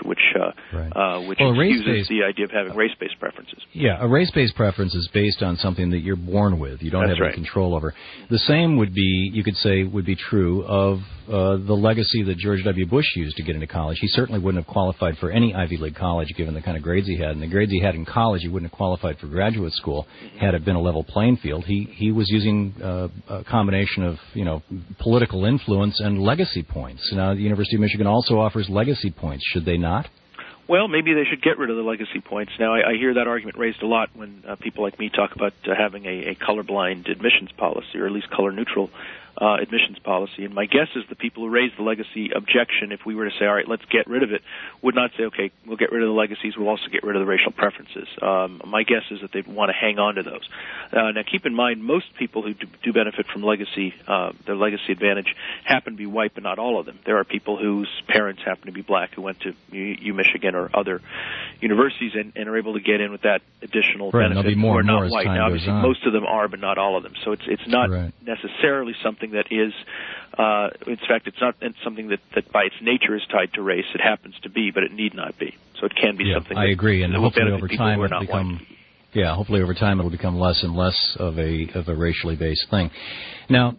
excuses the idea of having race-based preferences. Yeah, a race-based preference is based on something that you're born with. You don't have any control over. The same would be, you could say, would be true of the legacy that George W. Bush used to get into college. He certainly wouldn't have qualified for any Ivy League college given the kind of grades he had. And the grades he had in college, he wouldn't have qualified for graduate school had it been a level playing field. He was using a combination of, political influence and legacy points. Now, the University of Michigan also offers legacy points. Should they not? Well, maybe they should get rid of the legacy points. Now, I hear that argument raised a lot when people like me talk about having a colorblind admissions policy, or at least color-neutral admissions policy. And my guess is the people who raised the legacy objection, if we were to say, all right, let's get rid of it, would not say, okay, we'll get rid of the legacies, we'll also get rid of the racial preferences. My guess is that they'd want to hang on to those. Now, keep in mind, most people who do benefit from legacy, their legacy advantage, happen to be white, but not all of them. There are people whose parents happen to be black who went to Michigan or other universities and are able to get in with that additional benefit. There'll be more and more as white. time Now, goes obviously, on. most of them are, but not all of them. So it's not necessarily something that is, in fact, it's not something that by its nature is tied to race. It happens to be, but it need not be. So it can be something. I agree, and hopefully benefit over people time who are it'll not become. white. Yeah, hopefully over time it'll become less and less of a racially based thing. Now,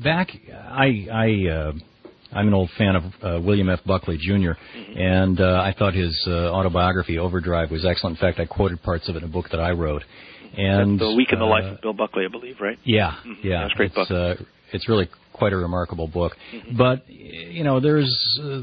I'm an old fan of William F. Buckley, Jr., and I thought his autobiography, Overdrive, was excellent. In fact, I quoted parts of it in a book that I wrote. And That's The Week in the Life of Bill Buckley, I believe, right? Yeah, yeah. That's a great book. It's really quite a remarkable book. But, there's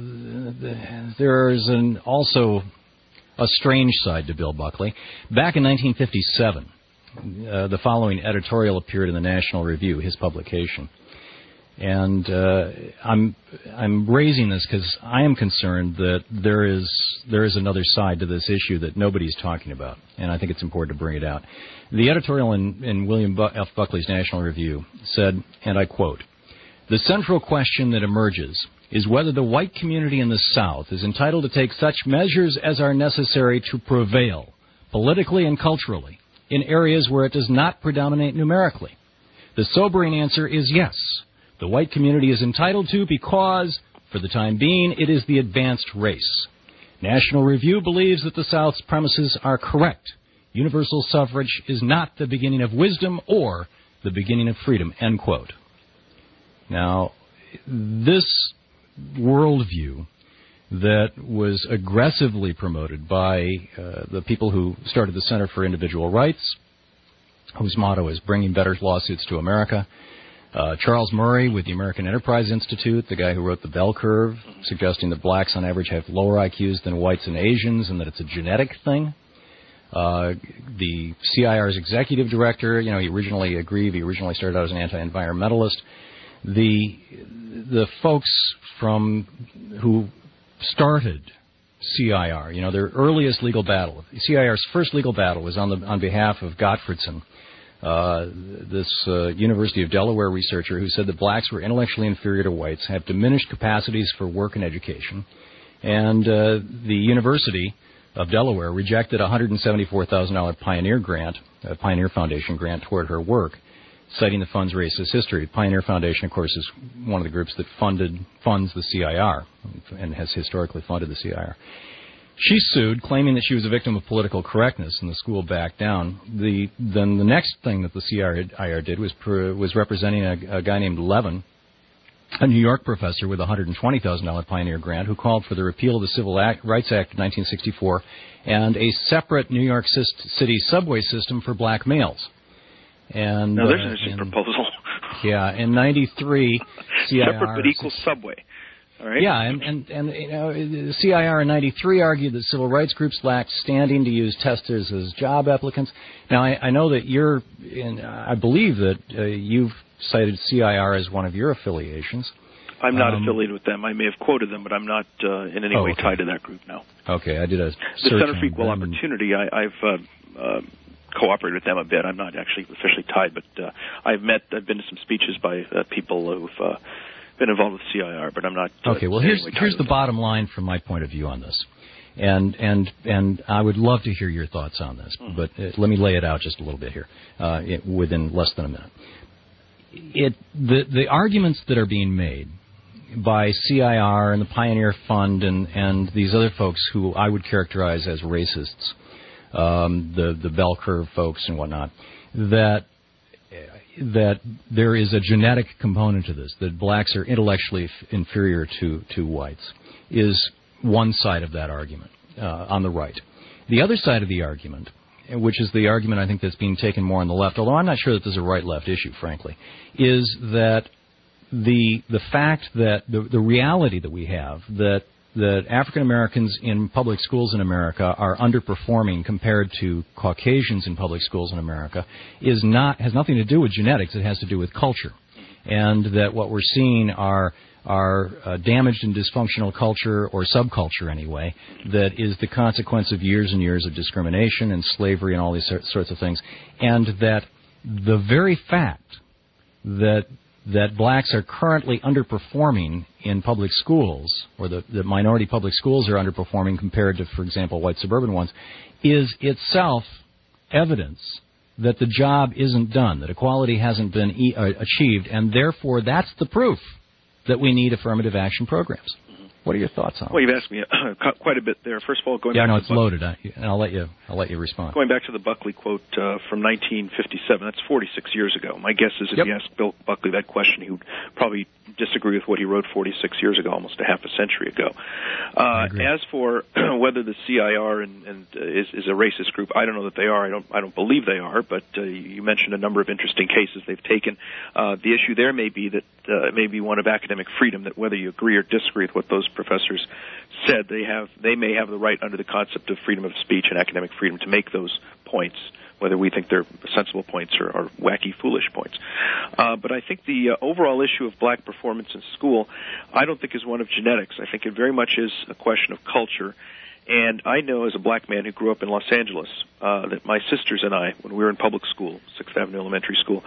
also a strange side to Bill Buckley. Back in 1957, the following editorial appeared in the National Review, his publication. And I'm raising this because I am concerned that there is another side to this issue that nobody's talking about, and I think it's important to bring it out. The editorial in William F. Buckley's National Review said, and I quote, "The central question that emerges is whether the white community in the South is entitled to take such measures as are necessary to prevail, politically and culturally, in areas where it does not predominate numerically. The sobering answer is yes. The white community is entitled to because, for the time being, it is the advanced race. National Review believes that the South's premises are correct. Universal suffrage is not the beginning of wisdom or the beginning of freedom," end quote. Now, this worldview that was aggressively promoted by the people who started the Center for Individual Rights, whose motto is bringing better lawsuits to America, Charles Murray with the American Enterprise Institute, the guy who wrote The Bell Curve, suggesting that blacks on average have lower IQs than whites and Asians and that it's a genetic thing. The CIR's executive director, he originally started out as an anti-environmentalist. The folks who started CIR, their earliest legal battle, CIR's first legal battle was on behalf of Gottfredson, this University of Delaware researcher who said that blacks were intellectually inferior to whites, have diminished capacities for work and education, and the University of Delaware rejected a $174,000 Pioneer Foundation grant toward her work, citing the fund's racist history. Pioneer Foundation, of course, is one of the groups that funds the CIR and has historically funded the CIR. She sued, claiming that she was a victim of political correctness, and the school backed down. Then the next thing that the CIR did was representing a guy named Levin, a New York professor with a $120,000 Pioneer grant, who called for the repeal of the Civil Rights Act of 1964 and a separate New York City subway system for black males. And now there's an interesting proposal. Yeah, in '93, CIR separate but equal subway. All right. Yeah, and the CIR in '93 argued that civil rights groups lacked standing to use testers as job applicants. Now I know that I believe that you've cited CIR as one of your affiliations. I'm not affiliated with them. I may have quoted them, but I'm not in any way tied to that group now. Okay, I did a search. The Center for Equal Opportunity. I've cooperated with them a bit. I'm not actually officially tied, but I've been to some speeches by people who've been involved with CIR, but I'm not. Okay, well here's the bottom line from my point of view on this, and I would love to hear your thoughts on this, but let me lay it out just a little bit here, within less than a minute. The arguments that are being made by CIR and the Pioneer Fund and these other folks who I would characterize as racists, the Bell Curve folks and whatnot, that there is a genetic component to this, that blacks are intellectually inferior to whites, is one side of that argument on the right. The other side of the argument, which is the argument I think that's being taken more on the left, although I'm not sure that this is a right-left issue, frankly, is that the fact that the reality that we have that African Americans in public schools in America are underperforming compared to Caucasians in public schools in America has nothing to do with genetics. It has to do with culture. and that what we're seeing are damaged and dysfunctional culture, or subculture anyway, that is the consequence of years and years of discrimination and slavery and all these sorts of things, and that the very fact that blacks are currently underperforming in public schools, or the minority public schools are underperforming compared to, for example, white suburban ones, is itself evidence that the job isn't done, that equality hasn't been achieved, and therefore that's the proof that we need affirmative action programs. What are your thoughts on it? Well, you've asked me quite a bit there. First of all, going back to it's loaded, and I'll let you respond. Going back to the Buckley quote from 1957, that's 46 years ago. My guess is if you asked Bill Buckley that question, he would probably disagree with what he wrote 46 years ago, almost a half a century ago. As for whether the CIR is a racist group, I don't know that they are. I don't believe they are. But you mentioned a number of interesting cases they've taken. The issue there may be that it may be one of academic freedom. That whether you agree or disagree with what those professors said, they may have the right under the concept of freedom of speech and academic freedom to make those points, whether we think they're sensible points or wacky, foolish points. But I think the overall issue of black performance in school, I don't think is one of genetics. I think it very much is a question of culture. And I know as a black man who grew up in Los Angeles that my sisters and I, when we were in public school, 6th Avenue Elementary School,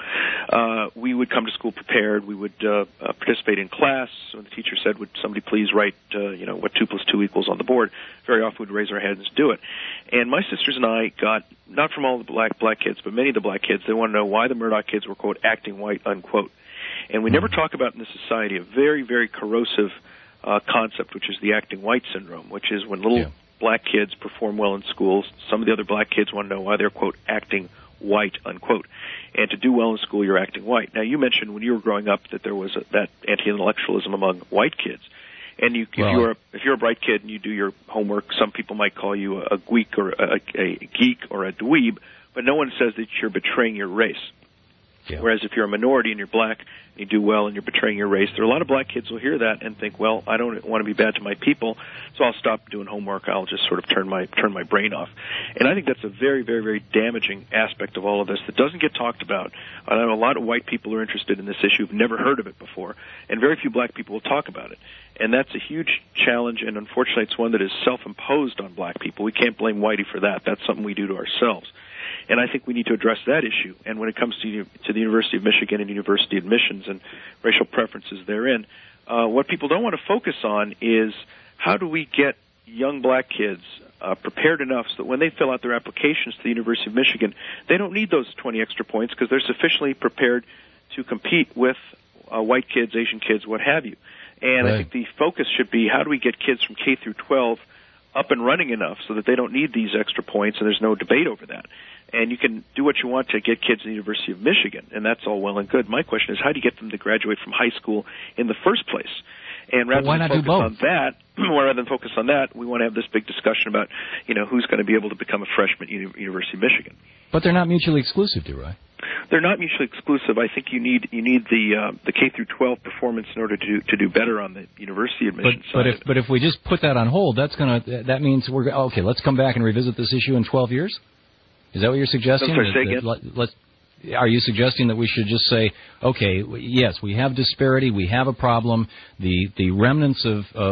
we would come to school prepared. We would participate in class. When the teacher said, would somebody please write, what 2 + 2 equals on the board, very often we'd raise our heads and do it. And my sisters and I got, not from all the black kids, but many of the black kids, they want to know why the Murdoch kids were, quote, acting white, unquote. And we never talk about in this society a very, very corrosive concept, which is the acting white syndrome, which is when little black kids perform well in schools, some of the other black kids want to know why they're, quote, acting white, unquote. And to do well in school, you're acting white. Now, you mentioned when you were growing up that there was that anti-intellectualism among white kids. And if you're a bright kid and you do your homework, some people might call you a geek or a geek or a dweeb, but no one says that you're betraying your race. Yeah. Whereas if you're a minority and you're black and you do well and you're betraying your race, there are a lot of black kids who will hear that and think, well, I don't want to be bad to my people, so I'll stop doing homework. I'll just sort of turn my brain off. And I think that's a very, very, very damaging aspect of all of this that doesn't get talked about. I know a lot of white people are interested in this issue, have never heard of it before, and very few black people will talk about it. And that's a huge challenge, and unfortunately it's one that is self-imposed on black people. We can't blame Whitey for that. That's something we do to ourselves. And I think we need to address that issue. And when it comes to the University of Michigan and university admissions and racial preferences therein, what people don't want to focus on is how do we get young black kids prepared enough so that when they fill out their applications to the University of Michigan, they don't need those 20 extra points because they're sufficiently prepared to compete with white kids, Asian kids, what have you. And I think the focus should be how do we get kids from K through 12 up and running enough so that they don't need these extra points, and there's no debate over that. And you can do what you want to get kids in the University of Michigan, and that's all well and good. My question is, how do you get them to graduate from high school in the first place? And rather than focus on that, we want to have this big discussion about, who's going to be able to become a freshman at University of Michigan. But they're not mutually exclusive, right? They're not mutually exclusive. I think you need the K through 12 performance in order to do better on the university admission side. But if we just put that on hold, that means let's come back and revisit this issue in 12 years. Is that what you're suggesting? Are you suggesting that we should just say, okay, yes, we have disparity, we have a problem, the remnants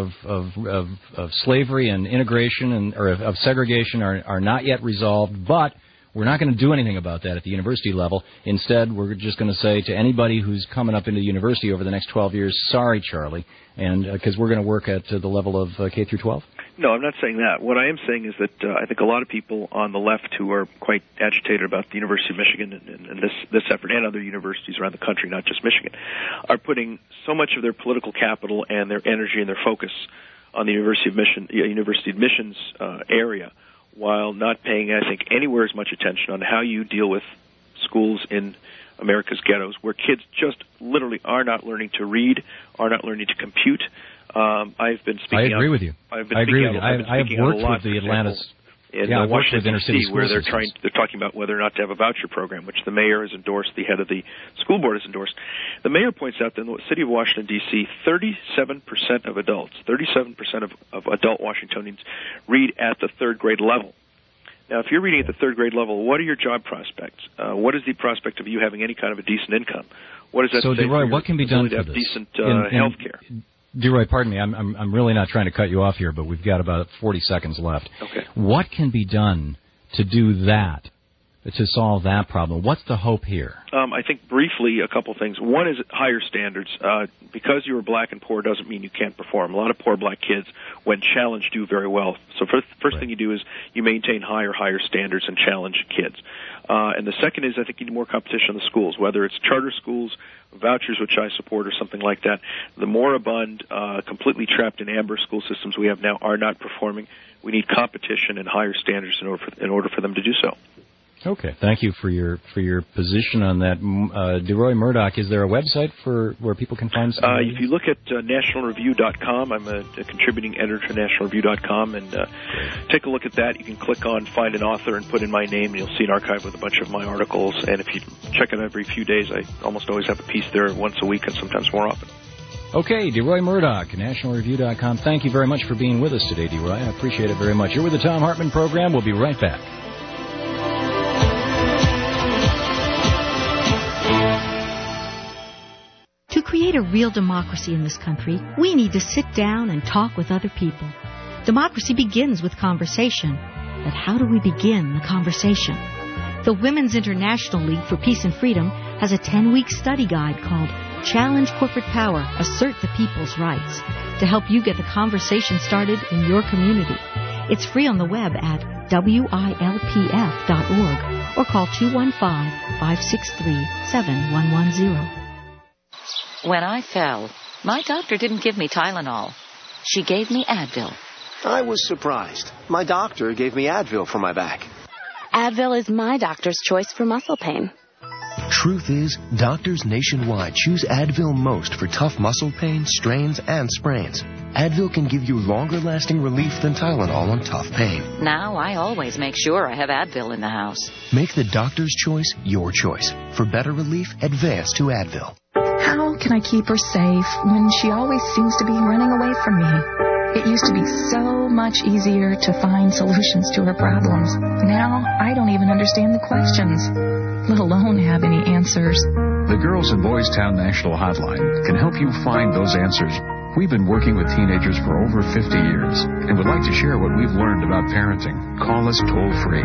of slavery and integration or of segregation are not yet resolved, but we're not going to do anything about that at the university level. Instead, we're just going to say to anybody who's coming up into the university over the next 12 years, sorry, Charlie, and because we're going to work at the level of K through 12? No, I'm not saying that. What I am saying is that I think a lot of people on the left who are quite agitated about the University of Michigan and this effort and other universities around the country, not just Michigan, are putting so much of their political capital and their energy and their focus on the university admissions area, while not paying, I think, anywhere as much attention on how you deal with schools in America's ghettos, where kids just literally are not learning to read, are not learning to compute. I've been speaking. I agree with you. I have worked with the Atlanta's in Washington D.C., where they're talking about whether or not to have a voucher program, which the mayor has endorsed, the head of the school board has endorsed. The mayor points out that in the city of Washington D.C., 37% of adults, 37% of adult Washingtonians read at the third grade level. Now, if you're reading at the third grade level, what are your job prospects? What is the prospect of you having any kind of a decent income? What does that say? So, DeRoy, what can be done for this? Decent health care. DeRoy, pardon me, I'm really not trying to cut you off here, but we've got about 40 seconds left. Okay. What can be done to do that, to solve that problem? What's the hope here? I think briefly a couple things. One is higher standards. Because you are black and poor doesn't mean you can't perform. A lot of poor black kids, when challenged, do very well. So first thing you do is you maintain higher standards and challenge kids. And the second is I think you need more competition in the schools, whether it's charter schools, vouchers, which I support, or something like that. The moribund, completely trapped in amber school systems we have now are not performing. We need competition and higher standards in order for them to do so. Okay, thank you for your position on that. DeRoy Murdoch, is there a website where people can find something? If you look at nationalreview.com, I'm a contributing editor to nationalreview.com, and take a look at that. You can click on Find an Author and put in my name, and you'll see an archive with a bunch of my articles. And if you check it every few days, I almost always have a piece there once a week and sometimes more often. Okay, DeRoy Murdoch, nationalreview.com. Thank you very much for being with us today, DeRoy. I appreciate it very much. You're with the Thom Hartmann Program. We'll be right back. To create a real democracy in this country, we need to sit down and talk with other people. Democracy begins with conversation. But how do we begin the conversation? The Women's International League for Peace and Freedom has a 10-week study guide called Challenge Corporate Power, Assert the People's Rights, to help you get the conversation started in your community. It's free on the web at wilpf.org or call 215-563-7110. When I fell, my doctor didn't give me Tylenol. She gave me Advil. I was surprised. My doctor gave me Advil for my back. Advil is my doctor's choice for muscle pain. Truth is, doctors nationwide choose Advil most for tough muscle pain, strains, and sprains. Advil can give you longer-lasting relief than Tylenol on tough pain. Now I always make sure I have Advil in the house. Make the doctor's choice your choice. For better relief, advance to Advil. How can I keep her safe when she always seems to be running away from me? It used to be so much easier to find solutions to her problems. Now I don't even understand the questions, let alone have any answers. The Girls and Boys Town National Hotline can help you find those answers. We've been working with teenagers for over 50 years and would like to share what we've learned about parenting. Call us toll-free,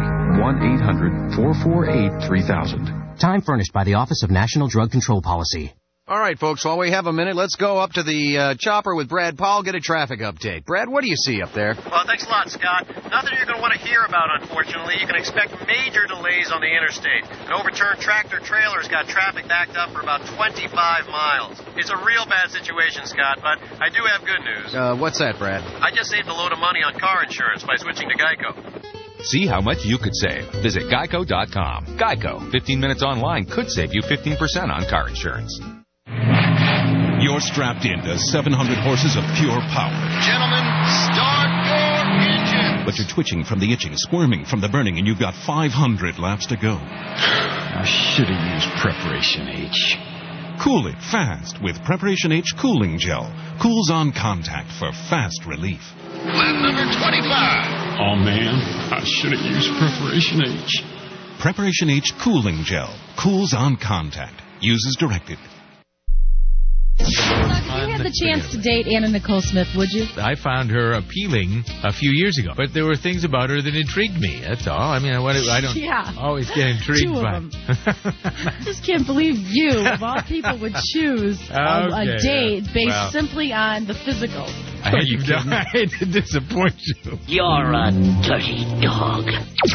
1-800-448-3000. Time furnished by the Office of National Drug Control Policy. All right, folks, while we have a minute, let's go up to the chopper with Brad Powell, get a traffic update. Brad, what do you see up there? Well, thanks a lot, Scott. Nothing you're going to want to hear about, unfortunately. You can expect major delays on the interstate. An overturned tractor-trailer's got traffic backed up for about 25 miles. It's a real bad situation, Scott, but I do have good news. What's that, Brad? I just saved a load of money on car insurance by switching to Geico. See how much you could save. Visit Geico.com. Geico. 15 minutes online could save you 15% on car insurance. You're strapped into 700 horses of pure power. Gentlemen, start your engine. But you're twitching from the itching, squirming from the burning, and you've got 500 laps to go. I should have used Preparation H. Cool it fast with Preparation H Cooling Gel. Cools on contact for fast relief. Lap number 25. Oh, man, I should have used Preparation H. Preparation H Cooling Gel. Cools on contact. Use as directed. If you had the chance to date Anna Nicole Smith, would you? I found her appealing a few years ago, but there were things about her that intrigued me. That's all. I mean, I don't always get intrigued by. I just can't believe you, of all people, would choose a date based simply on the physical. I hate to disappoint you. You're a dirty dog.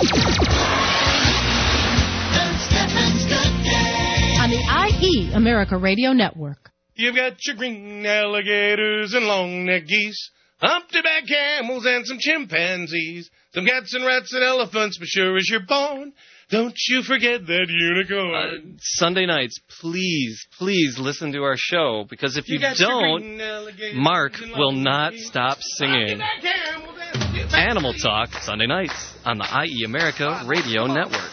On the IE America Radio Network. You've got your green alligators and long-necked geese, humpty-back camels and some chimpanzees, some cats and rats and elephants, but sure as you're born, don't you forget that unicorn. Sunday nights, please listen to our show, because if you don't, Mark will not stop singing. Animal Talk, Sunday nights on the IE America Radio Network.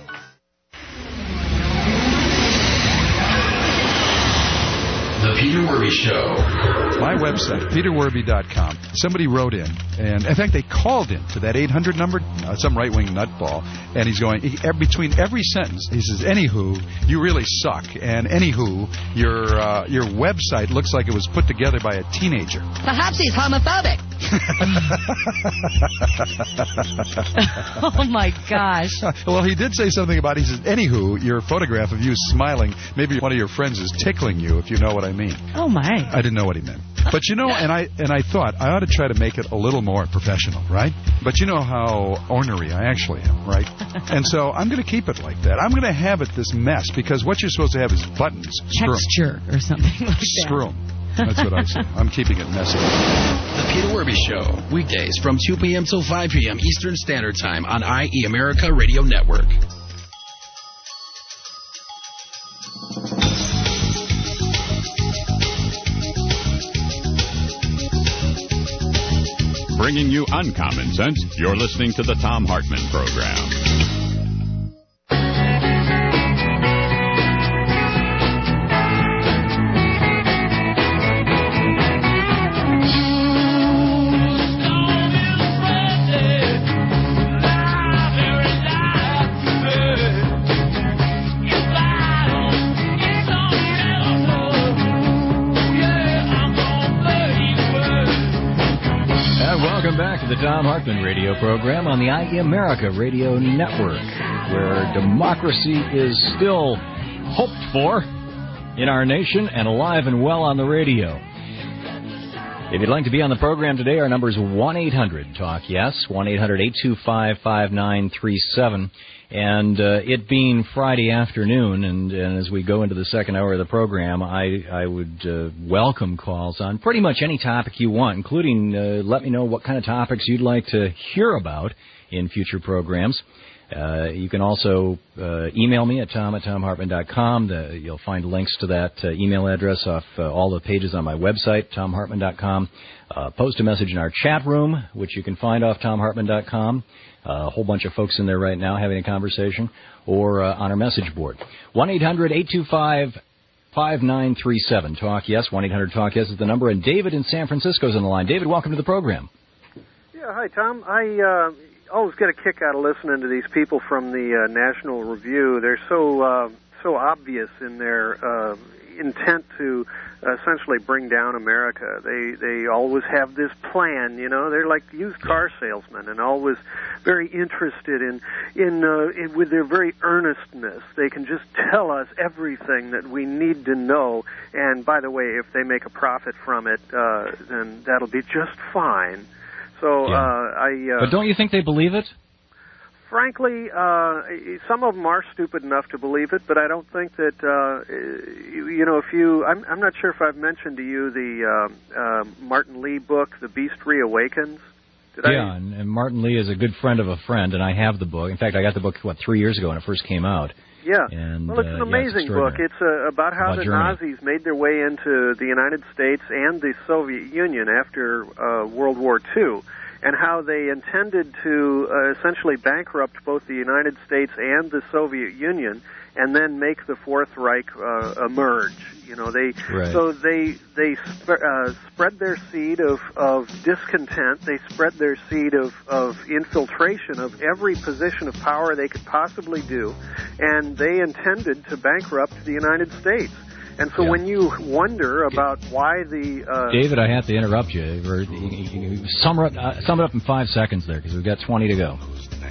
The Peter Worby Show. My website, peterwerby.com. Somebody wrote in, and in fact, they called in to that 800 number, some right-wing nutball, and he's going, between every sentence, he says, anywho, you really suck, and anywho, your website looks like it was put together by a teenager. Perhaps he's homophobic. Oh, my gosh. Well, he did say something about, he says, anywho, your photograph of you smiling, maybe one of your friends is tickling you, if you know what I mean. Oh, my. I didn't know what he meant. But, you know, and I thought I ought to try to make it a little more professional, right? But you know how ornery I actually am, right? And so I'm going to keep it like that. I'm going to have it this mess, because what you're supposed to have is buttons. Texture or something like that. Screw 'em. That's what I'm saying. I'm keeping it messy. The Peter Werby Show, weekdays from 2 p.m. till 5 p.m. Eastern Standard Time on IE America Radio Network. Bringing you uncommon sense, you're listening to the Thom Hartmann Program. The Thom Hartmann Radio Program on the IE America Radio Network, where democracy is still hoped for in our nation and alive and well on the radio. If you'd like to be on the program today, our number is 1-800-TALK-YES, 1-800-825-5937. And it being Friday afternoon, and as we go into the second hour of the program, I would welcome calls on pretty much any topic you want, including let me know what kind of topics you'd like to hear about in future programs. You can also email me at tom@tomhartman.com. You'll find links to that email address off all the pages on my website, tomhartman.com. Post a message in our chat room, which you can find off tomhartman.com. A whole bunch of folks in there right now having a conversation, or on our message board. 1-800-825-5937. Talk Yes. 1-800-TALK-YES is the number. And David in San Francisco is on the line. David, welcome to the program. Yeah, hi, Tom. I always get a kick out of listening to these people from the National Review. They're so obvious in their intent to essentially bring down America. They always have this plan, you know. They're like used car salesmen, and always very interested in with their very earnestness. They can just tell us everything that we need to know. And by the way, if they make a profit from it, then that'll be just fine. So yeah. But don't you think they believe it? Frankly, some of them are stupid enough to believe it, but I don't think that, if you... I'm not sure if I've mentioned to you the Martin Lee book, The Beast Reawakens. And Martin Lee is a good friend of a friend, and I have the book. In fact, I got the book, 3 years ago when it first came out. Yeah. And, well, it's an amazing book. It's about how the Germany. Nazis made their way into the United States and the Soviet Union after World War II, and how they intended to essentially bankrupt both the United States and the Soviet Union, and then make the Fourth Reich emerge. You know, they spread their seed of discontent. They spread their seed of infiltration of every position of power they could possibly do, and they intended to bankrupt the United States. And so when you wonder about why the... David, I have to interrupt you. Sum it up in 5 seconds there, because we've got 20 to go.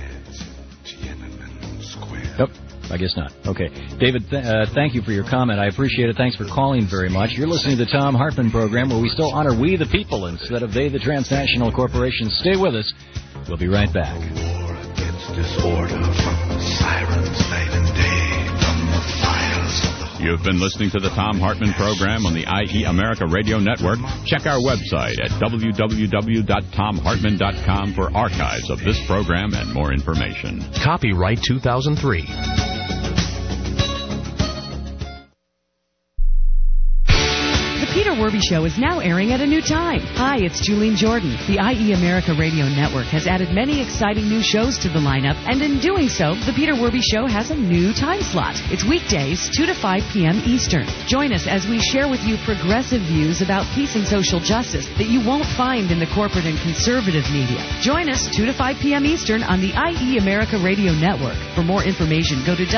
Nope, I guess not. Okay. David, thank you for your comment. I appreciate it. Thanks for calling very much. You're listening to the Thom Hartmann Program, where we still honor we the people instead of they the transnational corporations. Stay with us. We'll be right back. War against disorder from the sirens night and day, from the fires of the... You've been listening to the Thom Hartmann Program on the IE America Radio Network. Check our website at www.tomhartmann.com for archives of this program and more information. Copyright 2003. The Peter Peter Werby Show is now airing at a new time. Hi, it's Julene Jordan. The IE America Radio Network has added many exciting new shows to the lineup, and in doing so, the Peter Werby Show has a new time slot. It's weekdays, 2 to 5 p.m. Eastern. Join us as we share with you progressive views about peace and social justice that you won't find in the corporate and conservative media. Join us 2 to 5 p.m. Eastern on the IE America Radio Network. For more information, go to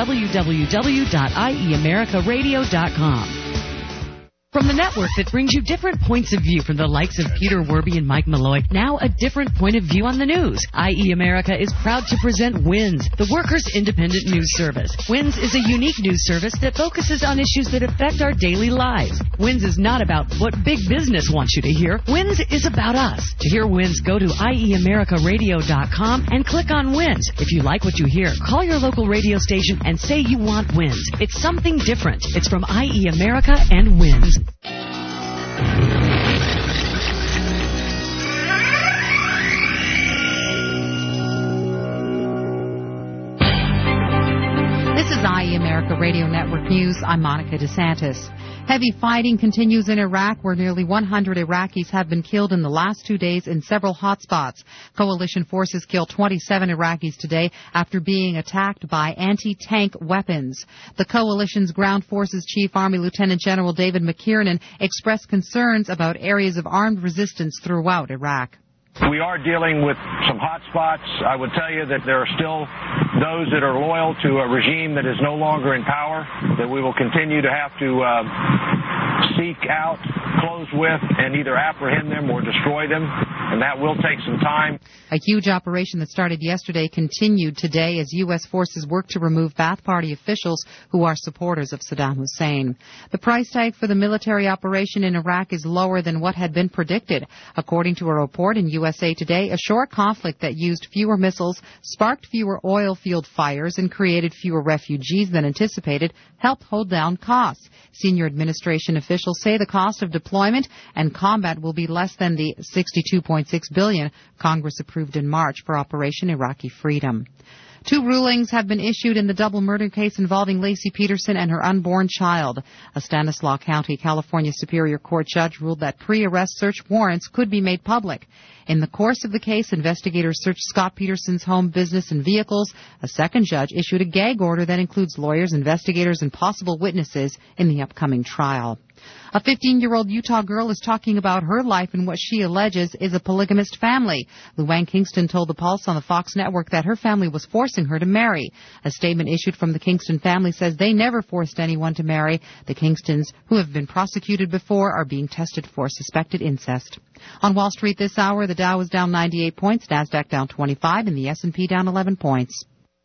www.ieamericaradio.com. From the network that brings you different points of view from the likes of Peter Werby and Mike Malloy, now a different point of view on the news. IE America is proud to present WINS, the Workers' Independent News Service. WINS is a unique news service that focuses on issues that affect our daily lives. WINS is not about what big business wants you to hear. WINS is about us. To hear WINS, go to ieamericaradio.com and click on WINS. If you like what you hear, call your local radio station and say you want WINS. It's something different. It's from IE America and WINS. This is IE America Radio Network News. I'm Monica DeSantis. Heavy fighting continues in Iraq, where nearly 100 Iraqis have been killed in the last 2 days in several hotspots. Coalition forces killed 27 Iraqis today after being attacked by anti-tank weapons. The coalition's ground forces chief, Army Lieutenant General David McKiernan, expressed concerns about areas of armed resistance throughout Iraq. We are dealing with some hot spots. I would tell you that there are still those that are loyal to a regime that is no longer in power, that we will continue to have to seek out, close with, and either apprehend them or destroy them, and that will take some time. A huge operation that started yesterday continued today as U.S. forces work to remove Ba'ath Party officials who are supporters of Saddam Hussein. The price tag for the military operation in Iraq is lower than what had been predicted. According to a report in USA Today, a short conflict that used fewer missiles, sparked fewer oil field fires, and created fewer refugees than anticipated helped hold down costs. Senior administration officials say the cost of deployment and combat will be less than the $62.6 billion Congress approved in March for Operation Iraqi Freedom. 2 rulings have been issued in the double murder case involving Laci Peterson and her unborn child. A Stanislaus County, California Superior Court judge ruled that pre-arrest search warrants could be made public. In the course of the case, investigators searched Scott Peterson's home, business, and vehicles. A second judge issued a gag order that includes lawyers, investigators, and possible witnesses in the upcoming trial. A 15-year-old Utah girl is talking about her life in what she alleges is a polygamist family. Luann Kingston told the Pulse on the Fox network that her family was forcing her to marry. A statement issued from the Kingston family says they never forced anyone to marry. The Kingstons, who have been prosecuted before, are being tested for suspected incest. On Wall Street this hour, the Dow is down 98 points, NASDAQ down 25, and the S&P down 11 points.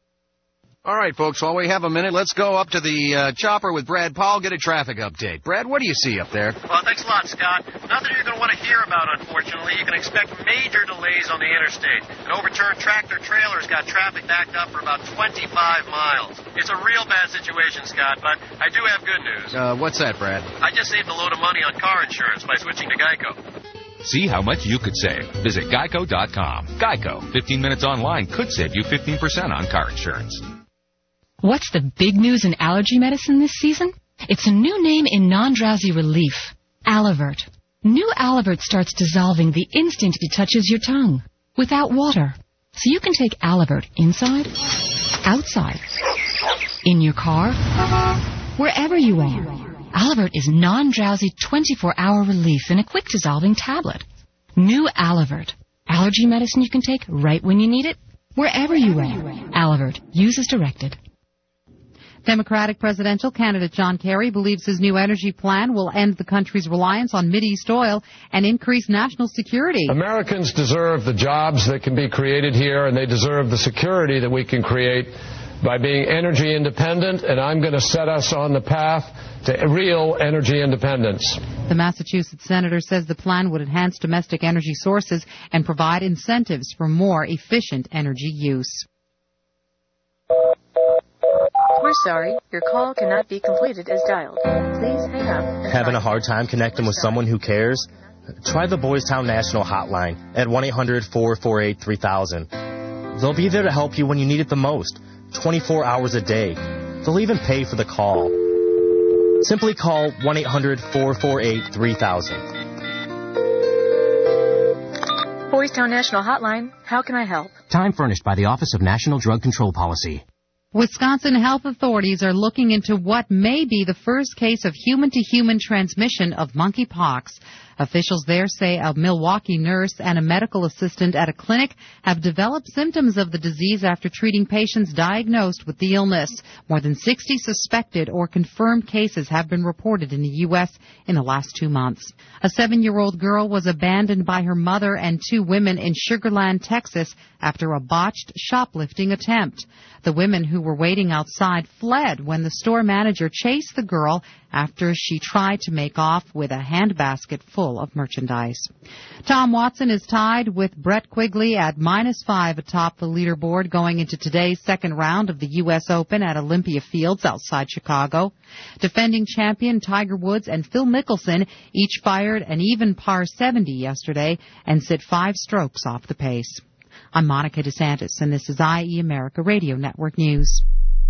All right, folks, while we have a minute, let's go up to the chopper with Brad Powell, get a traffic update. Brad, what do you see up there? Well, thanks a lot, Scott. Nothing you're going to want to hear about, unfortunately. You can expect major delays on the interstate. An overturned tractor-trailer's got traffic backed up for about 25 miles. It's a real bad situation, Scott, but I do have good news. What's that, Brad? I just saved a load of money on car insurance by switching to Geico. See how much you could save. Visit geico.com. Geico. 15 minutes online could save you 15% on car insurance. What's the big news in allergy medicine this season? It's a new name in non-drowsy relief, Alavert. New Alavert starts dissolving the instant it touches your tongue, without water. So you can take Alavert inside, outside, in your car, wherever you are. Alavert is non-drowsy 24-hour relief in a quick-dissolving tablet. New Alavert. Allergy medicine you can take right when you need it, wherever you are. Alavert. Use as directed. Democratic presidential candidate John Kerry believes his new energy plan will end the country's reliance on Mideast oil and increase national security. Americans deserve the jobs that can be created here, and they deserve the security that we can create by being energy independent, and I'm going to set us on the path to real energy independence. The Massachusetts senator says the plan would enhance domestic energy sources and provide incentives for more efficient energy use. We're sorry, your call cannot be completed as dialed. Please hang up. Having a hard time connecting with someone who cares? Try the Boys Town National Hotline at 1-800-448-3000. They'll be there to help you when you need it the most, 24 hours a day. They'll even pay for the call. Simply call 1-800-448-3000. Boys Town National Hotline, how can I help? Time furnished by the Office of National Drug Control Policy. Wisconsin health authorities are looking into what may be the first case of human-to-human transmission of monkeypox. Officials there say a Milwaukee nurse and a medical assistant at a clinic have developed symptoms of the disease after treating patients diagnosed with the illness. More than 60 suspected or confirmed cases have been reported in the U.S. in the last 2 months. A 7-year-old girl was abandoned by her mother and 2 women in Sugar Land, Texas, after a botched shoplifting attempt. The women who were waiting outside fled when the store manager chased the girl after she tried to make off with a handbasket full of merchandise. Tom Watson is tied with Brett Quigley at -5 atop the leaderboard going into today's second round of the U.S. Open at Olympia Fields outside Chicago. Defending champion Tiger Woods and Phil Mickelson each fired an even par 70 yesterday and sit 5 strokes off the pace. I'm Monica DeSantis, and this is IE America Radio Network News.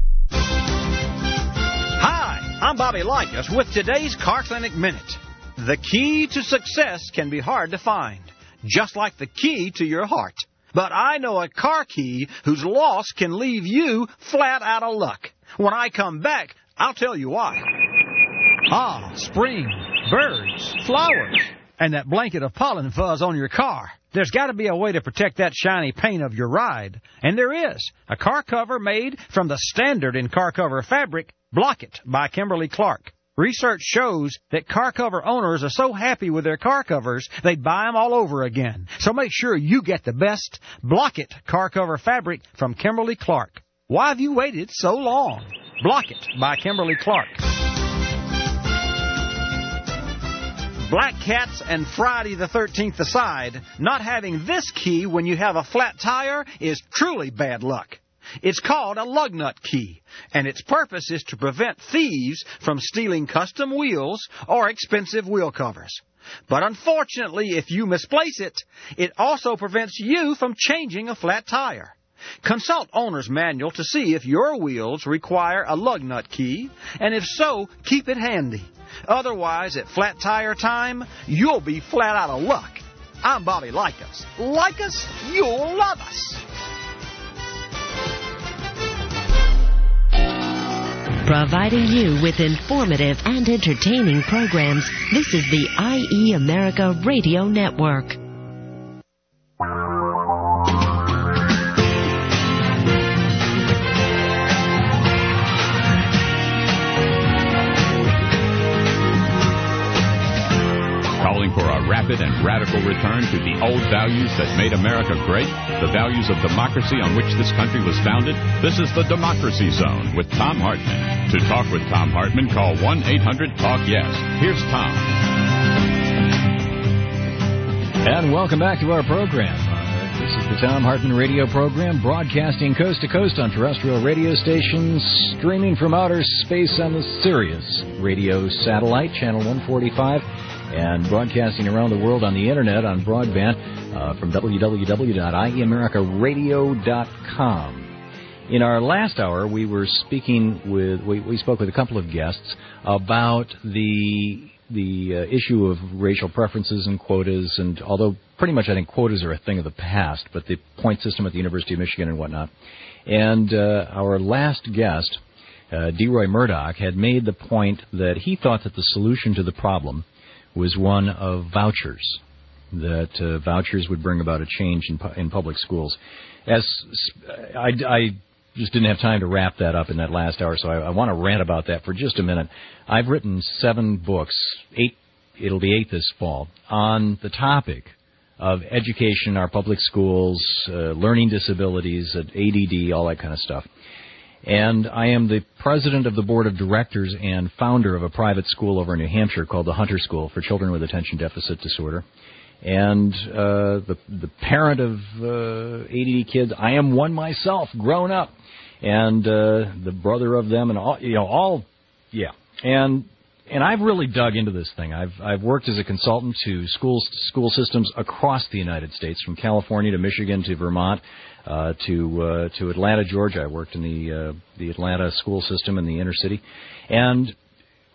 Hi, I'm Bobby Likas with today's Car Clinic Minute. The key to success can be hard to find, just like the key to your heart. But I know a car key whose loss can leave you flat out of luck. When I come back, I'll tell you why. Ah, spring, birds, flowers, and that blanket of pollen fuzz on your car. There's got to be a way to protect that shiny paint of your ride. And there is. A car cover made from the standard in car cover fabric, Block It by Kimberly Clark. Research shows that car cover owners are so happy with their car covers, they'd buy them all over again. So make sure you get the best Block It car cover fabric from Kimberly Clark. Why have you waited so long? Block It by Kimberly Clark. Black Cats and Friday the 13th aside, not having this key when you have a flat tire is truly bad luck. It's called a lug nut key, and its purpose is to prevent thieves from stealing custom wheels or expensive wheel covers. But unfortunately, if you misplace it, it also prevents you from changing a flat tire. Consult Owner's Manual to see if your wheels require a lug nut key, and if so, keep it handy. Otherwise, at flat tire time, you'll be flat out of luck. I'm Bobby Likas. Like us, you'll love us. Providing you with informative and entertaining programs, this is the IE America Radio Network. Calling for a rapid and radical return to the old values that made America great, the values of democracy on which this country was founded. This is the Democracy Zone with Tom Hartman. To talk with Tom Hartman, call 1-800-TALK-YES. Here's Tom. And welcome back to our program. This is the Tom Hartman radio program, broadcasting coast to coast on terrestrial radio stations, streaming from outer space on the Sirius radio satellite, channel 145, and broadcasting around the world on the Internet on broadband from www.ieamericaradio.com. In our last hour, we were speaking with, we spoke with a couple of guests about the issue of racial preferences and quotas, and although pretty much I think quotas are a thing of the past, but the point system at the University of Michigan and whatnot. And our last guest, DeRoy Murdoch, had made the point that he thought that the solution to the problem was one of vouchers, that vouchers would bring about a change in public schools. As I just didn't have time to wrap that up in that last hour, so I want to rant about that for just a minute. I've written 7 books, 8, it'll be 8 this fall, on the topic of education, our public schools, learning disabilities, ADD, all that kind of stuff. And I am the president of the board of directors and founder of a private school over in New Hampshire called the Hunter School for Children with Attention Deficit Disorder. And the parent of ADD kids, I am one myself, grown up, and the brother of them, and all. And I've really dug into this thing. I've worked as a consultant to school systems across the United States, from California to Michigan to Vermont. To Atlanta, Georgia. I worked in the Atlanta school system in the inner city. And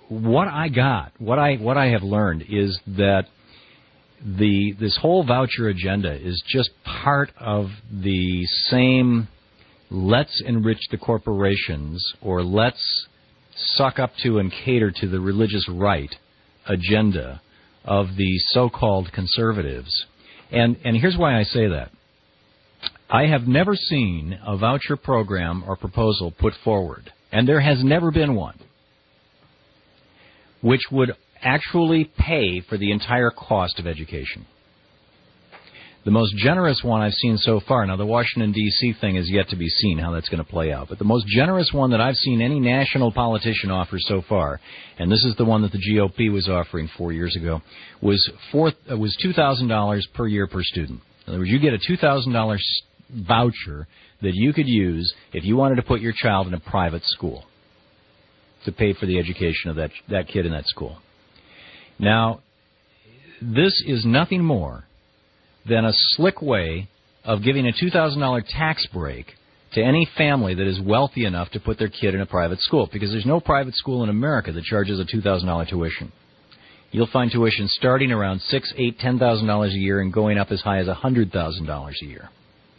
what I have learned is that this whole voucher agenda is just part of the same let's enrich the corporations or let's suck up to and cater to the religious right agenda of the so-called conservatives. And here's why I say that. I have never seen a voucher program or proposal put forward, and there has never been one, which would actually pay for the entire cost of education. The most generous one I've seen so far, now the Washington, D.C. thing is yet to be seen how that's going to play out, but the most generous one that I've seen any national politician offer so far, and this is the one that the GOP was offering 4 years ago, was $2,000 per year per student. In other words, you get a $2,000 voucher that you could use if you wanted to put your child in a private school to pay for the education of that kid in that school. Now, this is nothing more than a slick way of giving a $2,000 tax break to any family that is wealthy enough to put their kid in a private school, because there's no private school in America that charges a $2,000 tuition. You'll find tuition starting around $6,000, $8,000, $10,000 a year and going up as high as $100,000 a year.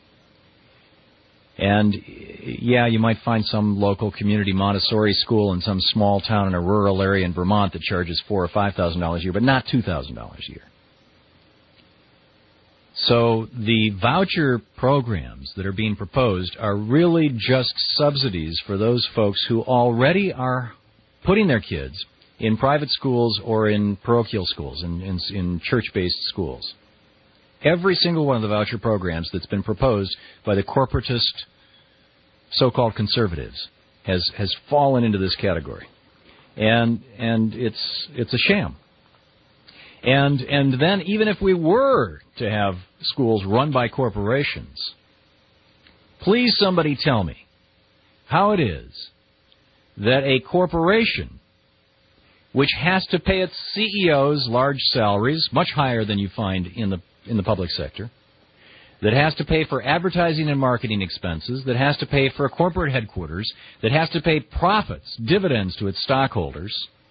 And, yeah, you might find some local community Montessori school in some small town in a rural area in Vermont that charges $4,000 or $5,000 a year, but not $2,000 a year. So the voucher programs that are being proposed are really just subsidies for those folks who already are putting their kids in private schools or in parochial schools, in church-based schools. Every single one of the voucher programs that's been proposed by the corporatist so-called conservatives has fallen into this category. And it's a sham. And then even if we were to have schools run by corporations, please somebody tell me how it is that a corporation which has to pay its CEOs large salaries, much higher than you find in the public sector, that has to pay for advertising and marketing expenses, that has to pay for a corporate headquarters, that has to pay profits, dividends to its stockholders,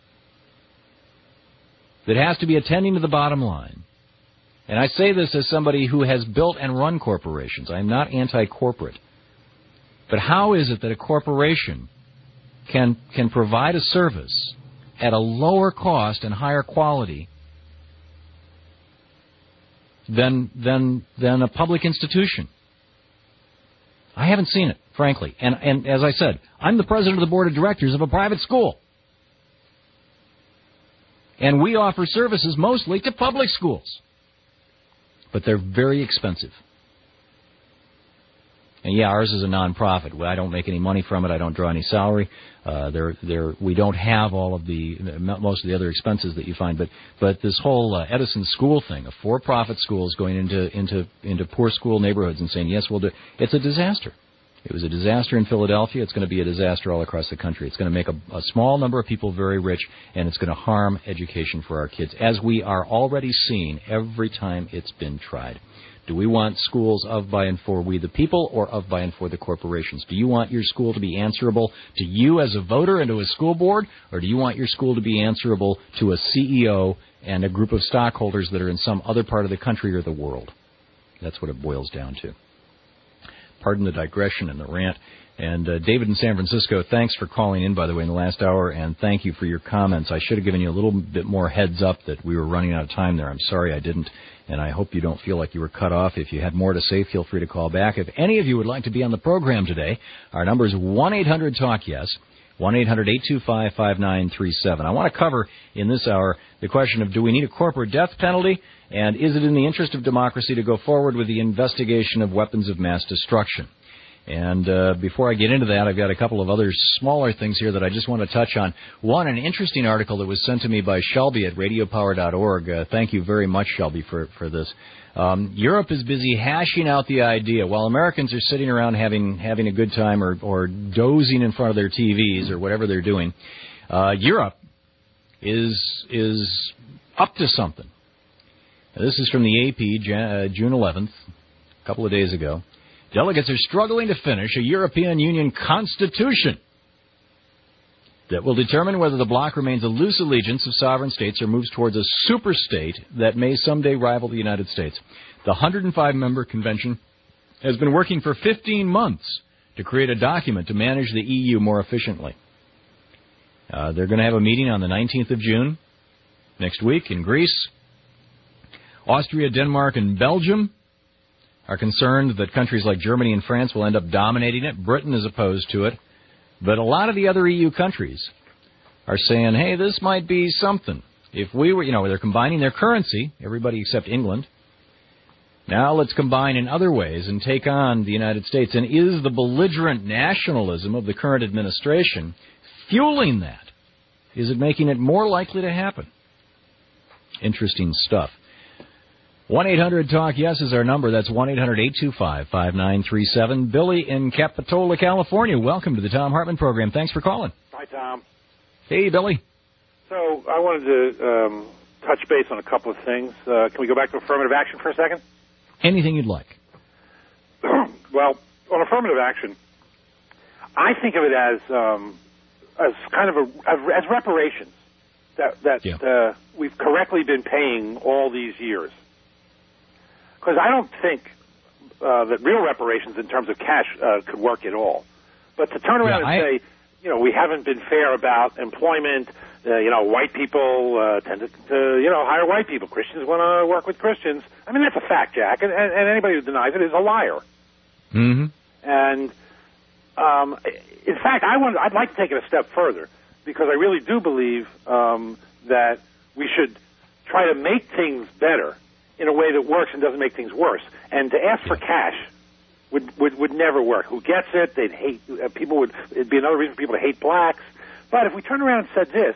that has to be attending to the bottom line. And I say this as somebody who has built and run corporations. I am not anti-corporate. But how is it that a corporation can provide a service at a lower cost and higher quality than a public institution? I haven't seen it, frankly. And as I said, I'm the president of the board of directors of a private school. And we offer services mostly to public schools. But they're very expensive. And yeah, ours is a non-profit. I don't make any money from it. I don't draw any salary. We don't have all of most of the other expenses that you find. But this whole Edison school thing, a for-profit schools going into poor school neighborhoods and saying, yes, we'll do it. It's a disaster. It was a disaster in Philadelphia. It's going to be a disaster all across the country. It's going to make a small number of people very rich, and it's going to harm education for our kids, as we are already seeing every time it's been tried. Do we want schools of, by, and for we the people, or of, by, and for the corporations? Do you want your school to be answerable to you as a voter and to a school board, or do you want your school to be answerable to a CEO and a group of stockholders that are in some other part of the country or the world? That's what it boils down to. Pardon the digression and the rant. And David in San Francisco, thanks for calling in, by the way, in the last hour, and thank you for your comments. I should have given you a little bit more heads up that we were running out of time there. I'm sorry I didn't, and I hope you don't feel like you were cut off. If you had more to say, feel free to call back. If any of you would like to be on the program today, our number is 1-800-TALK-YES, 1-800-825-5937. I want to cover in this hour the question of, do we need a corporate death penalty? And is it in the interest of democracy to go forward with the investigation of weapons of mass destruction? And before I get into that, I've got a couple of other smaller things here that I just want to touch on. One, an interesting article that was sent to me by Shelby at radiopower.org. Thank you very much, Shelby, for this. Europe is busy hashing out the idea. While Americans are sitting around having a good time or dozing in front of their TVs or whatever they're doing, Europe is up to something. This is from the AP, June 11th, a couple of days ago. Delegates are struggling to finish a European Union constitution. that will determine whether the bloc remains a loose allegiance of sovereign states or moves towards a superstate that may someday rival the United States. The 105-member convention has been working for 15 months to create a document to manage the EU more efficiently. They're going to have a meeting on the 19th of June, next week, in Greece. Austria, Denmark, and Belgium are concerned that countries like Germany and France will end up dominating it. Britain is opposed to it. But a lot of the other EU countries are saying, hey, this might be something. If we were, they're combining their currency, everybody except England. Now let's combine in other ways and take on the United States. And is the belligerent nationalism of the current administration fueling that? Is it making it more likely to happen? Interesting stuff. 1-800-TALK-YES is our number. That's 1-800-825-5937. Billy in Capitola, California. Welcome to the Thom Hartmann program. Thanks for calling. Hi, Tom. Hey, Billy. So I wanted to touch base on a couple of things. Can we go back to affirmative action for a second? Anything you'd like. Well, on affirmative action, I think of it as kind of as reparations that we've correctly been paying all these years. Because I don't think that real reparations in terms of cash could work at all. But to turn around and say, we haven't been fair about employment, white people tend to hire white people. Christians want to work with Christians. I mean, that's a fact, Jack, and anybody who denies it is a liar. Mm-hmm. And, in fact, I'd like to take it a step further, because I really do believe that we should try to make things better in a way that works and doesn't make things worse. And to ask for cash would never work. Who gets it? They'd hate people. It'd be another reason for people to hate blacks. But if we turned around and said this,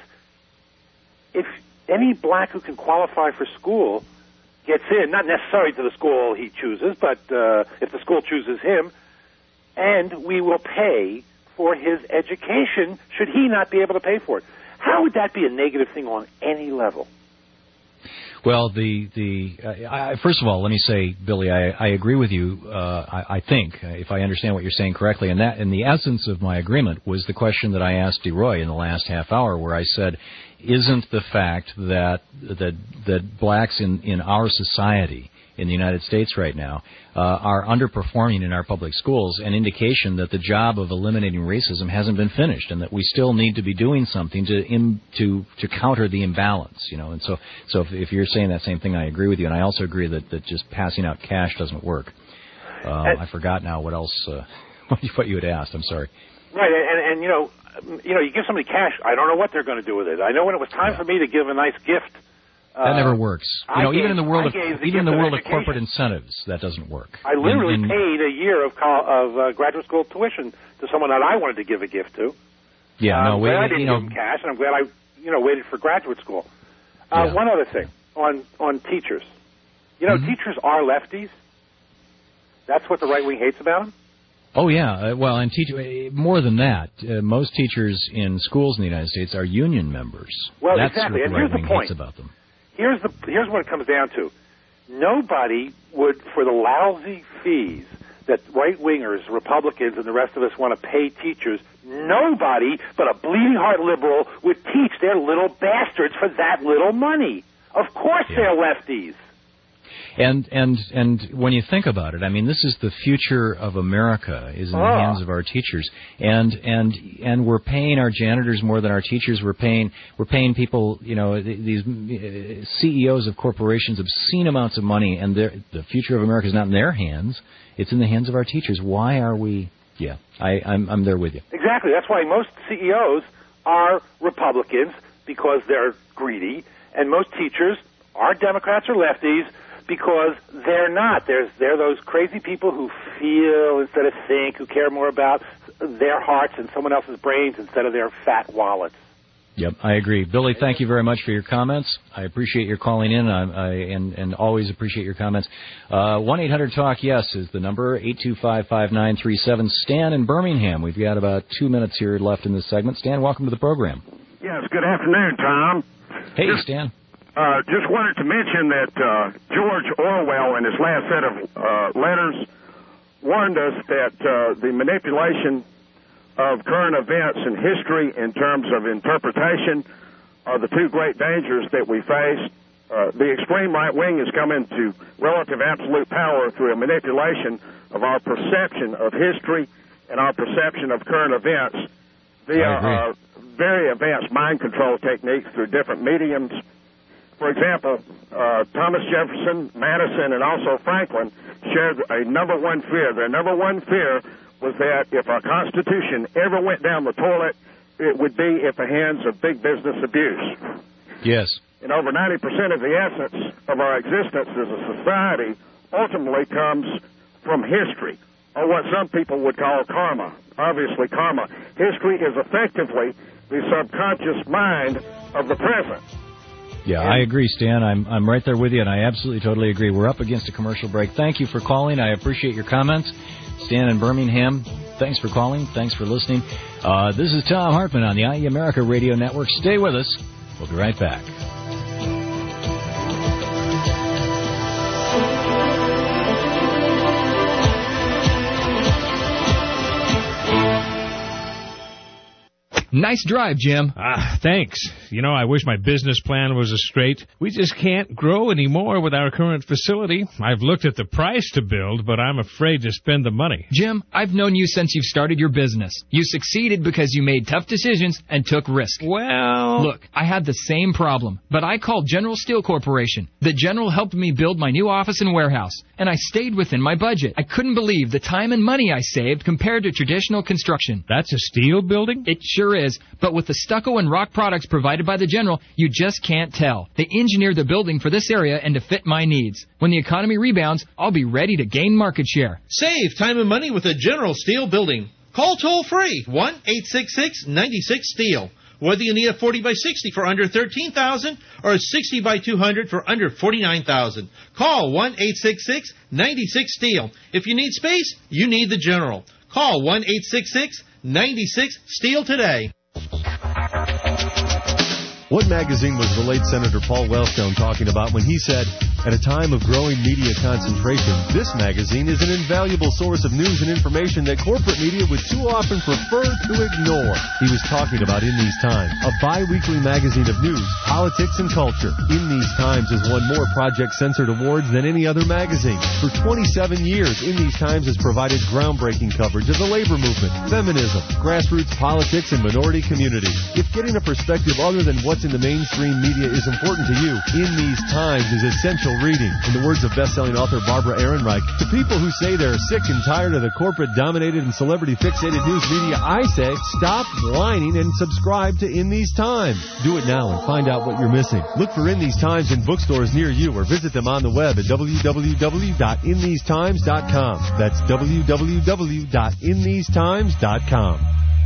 if any black who can qualify for school gets in, not necessarily to the school he chooses, but if the school chooses him, and we will pay for his education should he not be able to pay for it. How would that be a negative thing on any level? Well, first of all, let me say, Billy, I agree with you. I think, if I understand what you're saying correctly, and the essence of my agreement was the question that I asked DeRoy in the last half hour, where I said, isn't the fact that blacks in our society, in the United States right now, are underperforming in our public schools an indication that the job of eliminating racism hasn't been finished, and that we still need to be doing something to counter the imbalance, And so if you're saying that same thing, I agree with you, and I also agree that just passing out cash doesn't work. I forgot now what else, what you had asked. I'm sorry. Right, and you give somebody cash, I don't know what they're going to do with it. I know when it was time for me to give a nice gift. That never works. Even in the world of corporate incentives, that doesn't work. I literally paid a year of graduate school tuition to someone that I wanted to give a gift to. Yeah, I didn't give them cash, and I'm glad I waited for graduate school. One other thing on teachers. Teachers are lefties. That's what the right wing hates about them. Oh, yeah. Well, and more than that, most teachers in schools in the United States are union members. Well, that's exactly. what the right wing hates about them. Here's what it comes down to. Nobody would, for the lousy fees that right-wingers, Republicans, and the rest of us want to pay teachers, nobody but a bleeding-heart liberal would teach their little bastards for that little money. Of course they're lefties. And when you think about it, I mean, this is the future of America, is in the hands of our teachers, and we're paying our janitors more than our teachers. We're paying people, these CEOs of corporations, obscene amounts of money, and the future of America is not in their hands. It's in the hands of our teachers. Why are we? Yeah, I'm there with you. Exactly. That's why most CEOs are Republicans, because they're greedy, and most teachers are Democrats or lefties, because they're not. They're those crazy people who feel instead of think, who care more about their hearts and someone else's brains instead of their fat wallets. Yep, I agree. Billy, thank you very much for your comments. I appreciate your calling in, and always appreciate your comments. 1-800-TALK-YES is the number, 825-5937. Stan in Birmingham. We've got about 2 minutes here left in this segment. Stan, welcome to the program. Yes, good afternoon, Tom. Hey, Stan. Just wanted to mention that George Orwell, in his last set of letters, warned us that the manipulation of current events and history in terms of interpretation are the two great dangers that we face. The extreme right wing has come into relative absolute power through a manipulation of our perception of history and our perception of current events via very advanced mind control techniques through different mediums. For example, Thomas Jefferson, Madison, and also Franklin shared a number one fear. Their number one fear was that if our Constitution ever went down the toilet, it would be at the hands of big business abuse. Yes. And over 90% of the essence of our existence as a society ultimately comes from history, or what some people would call karma. Obviously, karma. History is effectively the subconscious mind of the present. Yeah, I agree, Stan. I'm right there with you, and I absolutely, totally agree. We're up against a commercial break. Thank you for calling. I appreciate your comments. Stan in Birmingham, thanks for calling. Thanks for listening. This is Tom Hartman on the IE America Radio Network. Stay with us. We'll be right back. Nice drive, Jim. Thanks. You know, I wish my business plan was as straight. We just can't grow anymore with our current facility. I've looked at the price to build, but I'm afraid to spend the money. Jim, I've known you since you've started your business. You succeeded because you made tough decisions and took risks. Well... Look, I had the same problem, but I called General Steel Corporation. The General helped me build my new office and warehouse, and I stayed within my budget. I couldn't believe the time and money I saved compared to traditional construction. That's a steel building? It sure is, but with the stucco and rock products provided by the General, you just can't tell. They engineered the building for this area and to fit my needs. When the economy rebounds, I'll be ready to gain market share. Save time and money with a General Steel building. Call toll-free, 1-866-96-STEEL. Whether you need a 40 by 60 for under $13,000 or a 60 by 200 for under $49,000. Call 1-866-96-STEEL. If you need space, you need the General. Call 1-866-96-STEEL today. What magazine was the late Senator Paul Wellstone talking about when he said, at a time of growing media concentration, this magazine is an invaluable source of news and information that corporate media would too often prefer to ignore? He was talking about In These Times, a bi-weekly magazine of news, politics, and culture. In These Times has won more Project Censored awards than any other magazine. For 27 years, In These Times has provided groundbreaking coverage of the labor movement, feminism, grassroots politics, and minority communities. If getting a perspective other than what's in the mainstream media is important to you, In These Times is essential reading. In the words of best-selling author Barbara Ehrenreich, to people who say they're sick and tired of the corporate-dominated and celebrity-fixated news media, I say, stop whining and subscribe to In These Times. Do it now and find out what you're missing. Look for In These Times in bookstores near you or visit them on the web at www.inthesetimes.com. That's www.inthesetimes.com.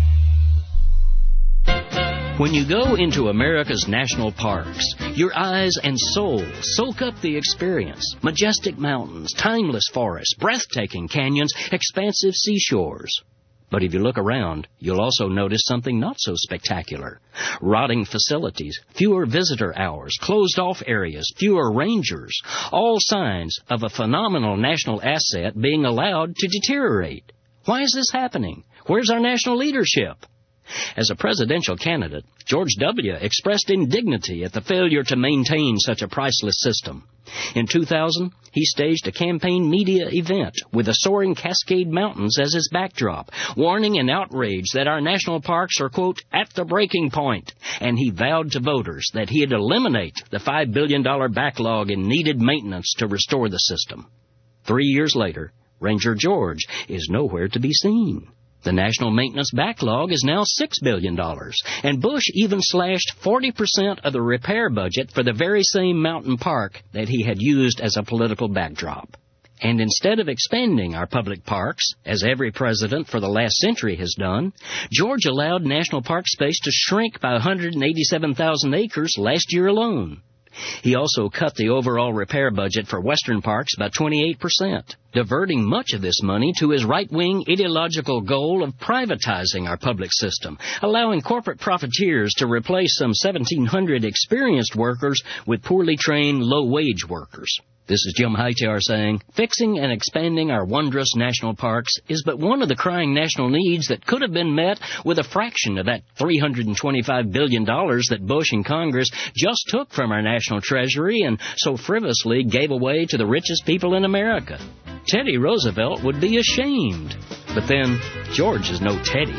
When you go into America's national parks, your eyes and soul soak up the experience. Majestic mountains, timeless forests, breathtaking canyons, expansive seashores. But if you look around, you'll also notice something not so spectacular. Rotting facilities, fewer visitor hours, closed-off areas, fewer rangers. All signs of a phenomenal national asset being allowed to deteriorate. Why is this happening? Where's our national leadership? As a presidential candidate, George W. expressed indignity at the failure to maintain such a priceless system. In 2000, he staged a campaign media event with the soaring Cascade Mountains as his backdrop, warning in outrage that our national parks are, quote, at the breaking point, and he vowed to voters that he'd eliminate the $5 billion backlog in needed maintenance to restore the system. 3 years later, Ranger George is nowhere to be seen. The national maintenance backlog is now $6 billion, and Bush even slashed 40% of the repair budget for the very same mountain park that he had used as a political backdrop. And instead of expanding our public parks, as every president for the last century has done, George allowed national park space to shrink by 187,000 acres last year alone. He also cut the overall repair budget for western parks by 28%, diverting much of this money to his right-wing ideological goal of privatizing our public system, allowing corporate profiteers to replace some 1,700 experienced workers with poorly trained, low-wage workers. This is Jim Hightower saying, fixing and expanding our wondrous national parks is but one of the crying national needs that could have been met with a fraction of that $325 billion that Bush and Congress just took from our national treasury and so frivolously gave away to the richest people in America. Teddy Roosevelt would be ashamed. But then, George is no Teddy.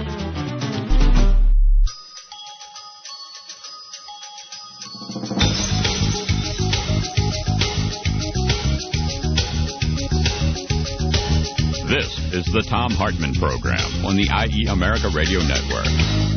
This is the Thom Hartmann Program on the IE America Radio Network.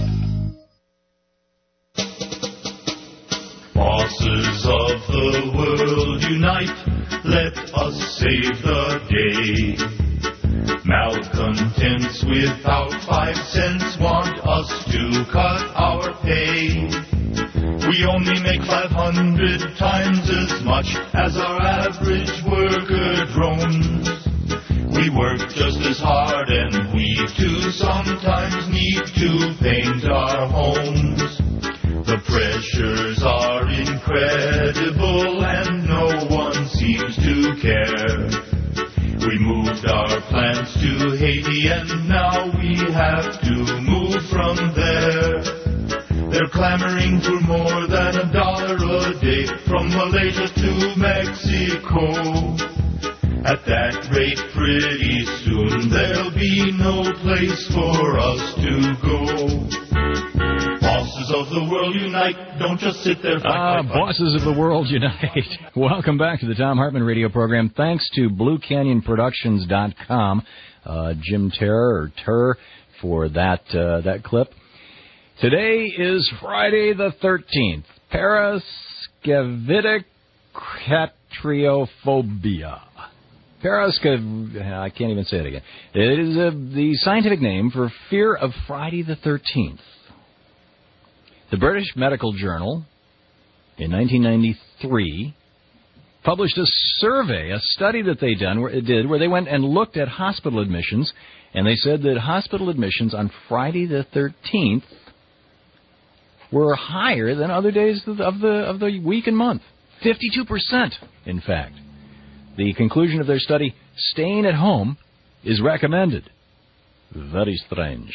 Bosses of the world unite, let us save the day. Malcontents without 5 cents want us to cut our pay. We only make 500 times as much as our average worker drones. We work just as hard and we too sometimes need to paint our homes. The pressures are incredible and no one seems to care. We moved our plants to Haiti and now we have to move from there. They're clamoring for more than $1 a day from Malaysia to Mexico. At that rate, pretty soon there'll be no place for us to go. Bosses of the world unite, don't just sit there. Bosses of the world unite. Welcome back to the Thom Hartmann Radio Program. Thanks to BlueCanyonProductions.com, Jim Terr for that clip. Today is Friday the 13th. Paraskevidicratriophobia. I can't even say it again. It is the scientific name for fear of Friday the 13th. The British Medical Journal, in 1993, published a survey, a study that they did where they went and looked at hospital admissions, and they said that hospital admissions on Friday the 13th were higher than other days of the week and month. 52%, in fact. The conclusion of their study, staying at home is recommended. Very strange.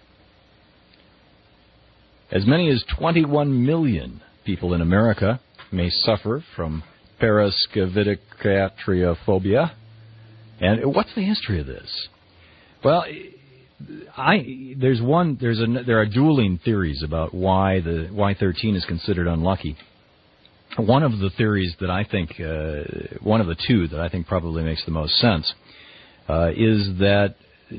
As many as 21 million people in America may suffer from paraskevidicratriophobia. And what's the history of this? Well, there are dueling theories about why 13 is considered unlucky. One of the theories that I think, one of the two that I think probably makes the most sense, is that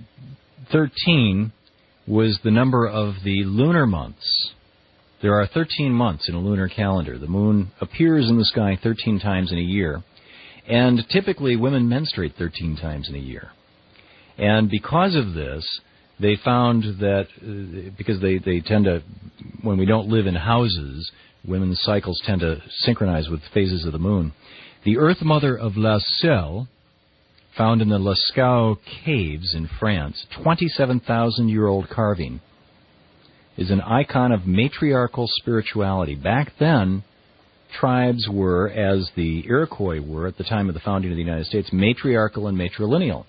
13 was the number of the lunar months. There are 13 months in a lunar calendar. The moon appears in the sky 13 times in a year, and typically women menstruate 13 times in a year. And because of this, they found that, because they tend to, when we don't live in houses, women's cycles tend to synchronize with phases of the moon. The Earth Mother of La Selle, found in the Lascaux Caves in France, 27,000-year-old carving, is an icon of matriarchal spirituality. Back then, tribes were, as the Iroquois were at the time of the founding of the United States, matriarchal and matrilineal.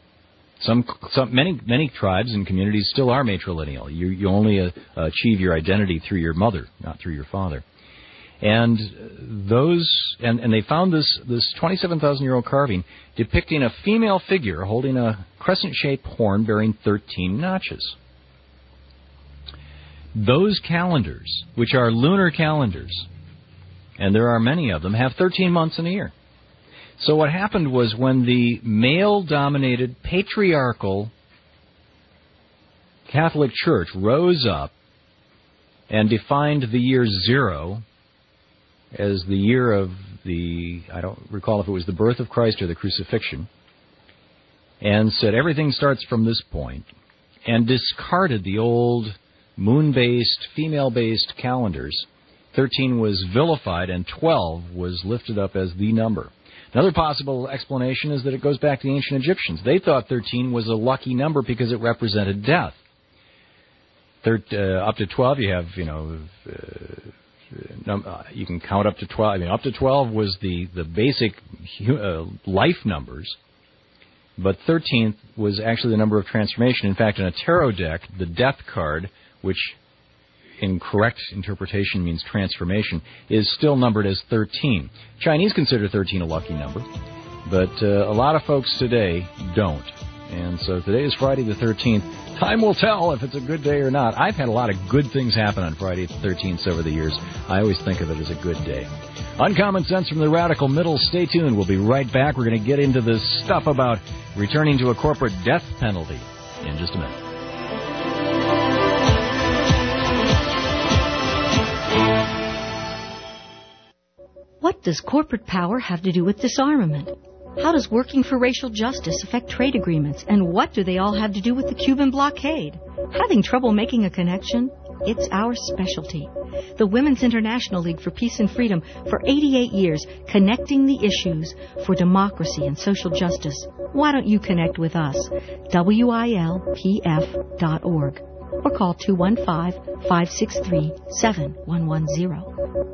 Many tribes and communities still are matrilineal. You only achieve your identity through your mother, not through your father. And they found this 27,000-year-old carving depicting a female figure holding a crescent-shaped horn bearing 13 notches. Those calendars, which are lunar calendars, and there are many of them, have 13 months in a year. So what happened was, when the male-dominated patriarchal Catholic Church rose up and defined the year 0 as the year of I don't recall if it was the birth of Christ or the crucifixion, and said everything starts from this point, and discarded the old moon-based, female-based calendars, 13 was vilified and 12 was lifted up as the number. Another possible explanation is that it goes back to the ancient Egyptians. They thought 13 was a lucky number because it represented death. Up to 12, you have, you can count up to 12. I mean, up to 12 was the basic life numbers, but 13th was actually the number of transformation. In fact, in a tarot deck, the death card, which in correct interpretation means transformation, is still numbered as 13. Chinese consider 13 a lucky number, but a lot of folks today don't. And so today is Friday the 13th. Time will tell if it's a good day or not. I've had a lot of good things happen on Friday the 13th over the years. I always think of it as a good day. Uncommon Sense from the Radical Middle. Stay tuned. We'll be right back. We're going to get into this stuff about returning to a corporate death penalty in just a minute. What does corporate power have to do with disarmament? How does working for racial justice affect trade agreements? And what do they all have to do with the Cuban blockade? Having trouble making a connection? It's our specialty. The Women's International League for Peace and Freedom for 88 years, connecting the issues for democracy and social justice. Why don't you connect with us? WILPF.org or call 215-563-7110.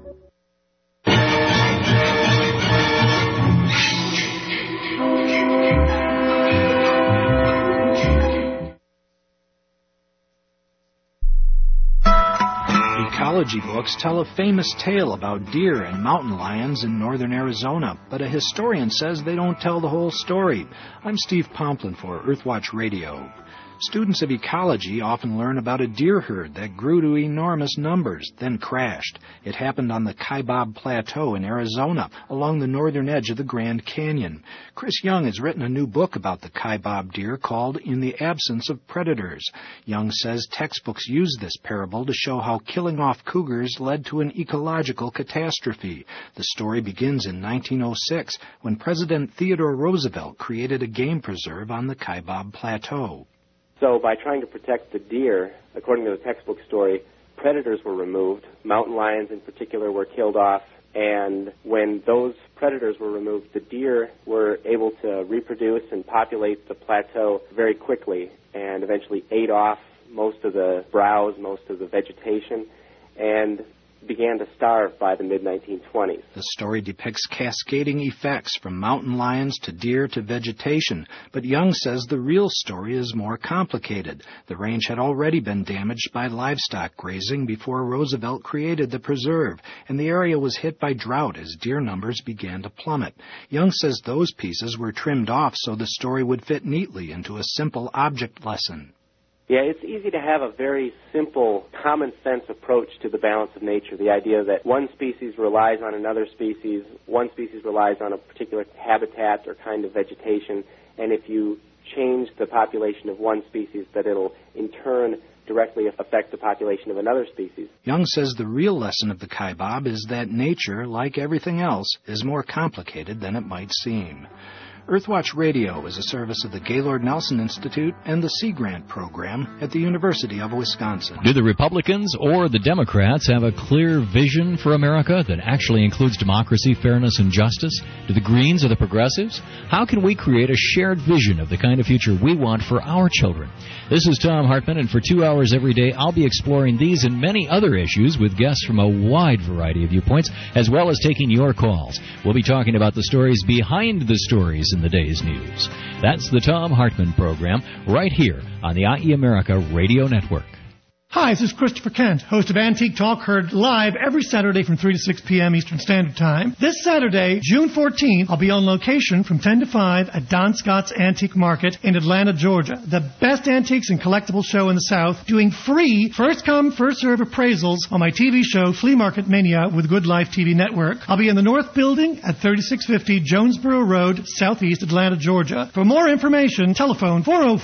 Ecology books tell a famous tale about deer and mountain lions in northern Arizona, but a historian says they don't tell the whole story. I'm Steve Pomplin for Earthwatch Radio. Students of ecology often learn about a deer herd that grew to enormous numbers, then crashed. It happened on the Kaibab Plateau in Arizona, along the northern edge of the Grand Canyon. Chris Young has written a new book about the Kaibab deer called In the Absence of Predators. Young says textbooks use this parable to show how killing off cougars led to an ecological catastrophe. The story begins in 1906, when President Theodore Roosevelt created a game preserve on the Kaibab Plateau. So by trying to protect the deer, according to the textbook story, predators were removed. Mountain lions in particular were killed off. And when those predators were removed, the deer were able to reproduce and populate the plateau very quickly and eventually ate off most of the browse, most of the vegetation, and began to starve by the mid-1920s. The story depicts cascading effects from mountain lions to deer to vegetation, but Young says the real story is more complicated. The range had already been damaged by livestock grazing before Roosevelt created the preserve, and the area was hit by drought as deer numbers began to plummet. Young says those pieces were trimmed off so the story would fit neatly into a simple object lesson. Yeah, it's easy to have a very simple, common-sense approach to the balance of nature, the idea that one species relies on another species, one species relies on a particular habitat or kind of vegetation, and if you change the population of one species, that it'll in turn directly affect the population of another species. Young says the real lesson of the Kaibab is that nature, like everything else, is more complicated than it might seem. Earthwatch Radio is a service of the Gaylord Nelson Institute and the Sea Grant Program at the University of Wisconsin. Do the Republicans or the Democrats have a clear vision for America that actually includes democracy, fairness, and justice? Do the Greens or the Progressives? How can we create a shared vision of the kind of future we want for our children? This is Tom Hartman, and for 2 hours every day, I'll be exploring these and many other issues with guests from a wide variety of viewpoints, as well as taking your calls. We'll be talking about the stories behind the stories in the day's news. That's the Tom Hartman Program, right here on the IE America Radio Network. Hi, this is Christopher Kent, host of Antique Talk, heard live every Saturday from 3 to 6 p.m. Eastern Standard Time. This Saturday, June 14th, I'll be on location from 10 to 5 at Don Scott's Antique Market in Atlanta, Georgia. The best antiques and collectibles show in the South, doing free first-come, first-serve appraisals on my TV show, Flea Market Mania, with Good Life TV Network. I'll be in the North Building at 3650 Jonesboro Road, Southeast Atlanta, Georgia. For more information, telephone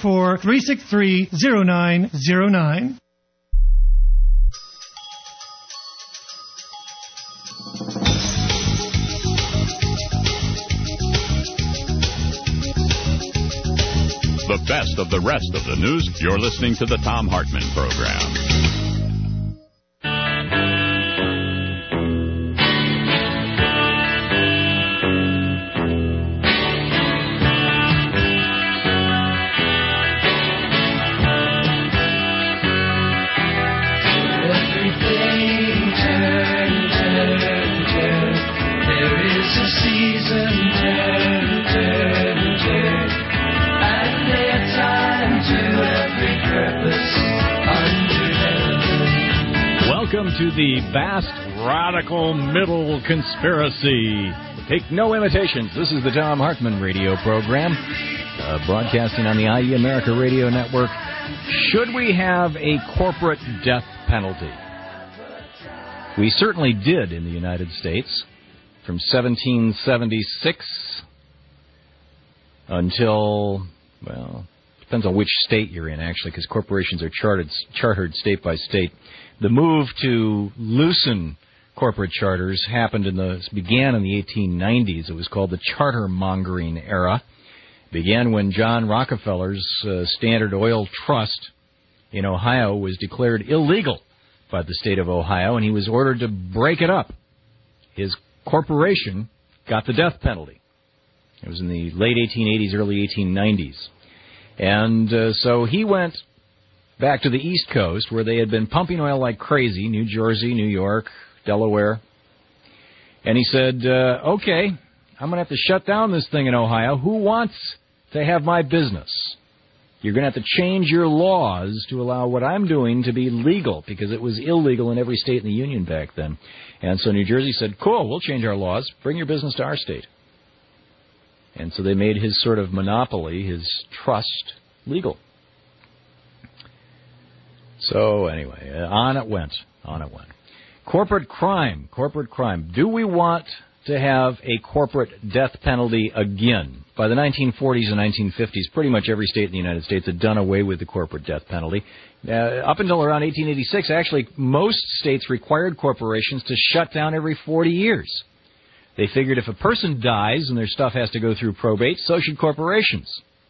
404-363-0909. The best of the rest of the news. You're listening to the Tom Hartman Program. Everything turns welcome to the vast radical middle conspiracy. Take no imitations. This is the Thom Hartmann radio program, broadcasting on the IE America Radio Network. Should we have a corporate death penalty? We certainly did in the United States from 1776 until, well, depends on which state you're in, actually, because corporations are chartered state by state. The move to loosen corporate charters began in the 1890s. It was called the charter mongering era. It began when John Rockefeller's Standard Oil Trust in Ohio was declared illegal by the state of Ohio, and he was ordered to break it up. His corporation got the death penalty. It was in the late 1880s, early 1890s. And so he went back to the East Coast, where they had been pumping oil like crazy, New Jersey, New York, Delaware. And he said, okay, I'm going to have to shut down this thing in Ohio. Who wants to have my business? You're going to have to change your laws to allow what I'm doing to be legal, because it was illegal in every state in the Union back then. And so New Jersey said, cool, we'll change our laws. Bring your business to our state. And so they made his sort of monopoly, his trust, legal. So anyway, on it went. Corporate crime. Do we want to have a corporate death penalty again? By the 1940s and 1950s, pretty much every state in the United States had done away with the corporate death penalty. Up until around 1886, actually, most states required corporations to shut down every 40 years. They figured if a person dies and their stuff has to go through probate, so should corporations.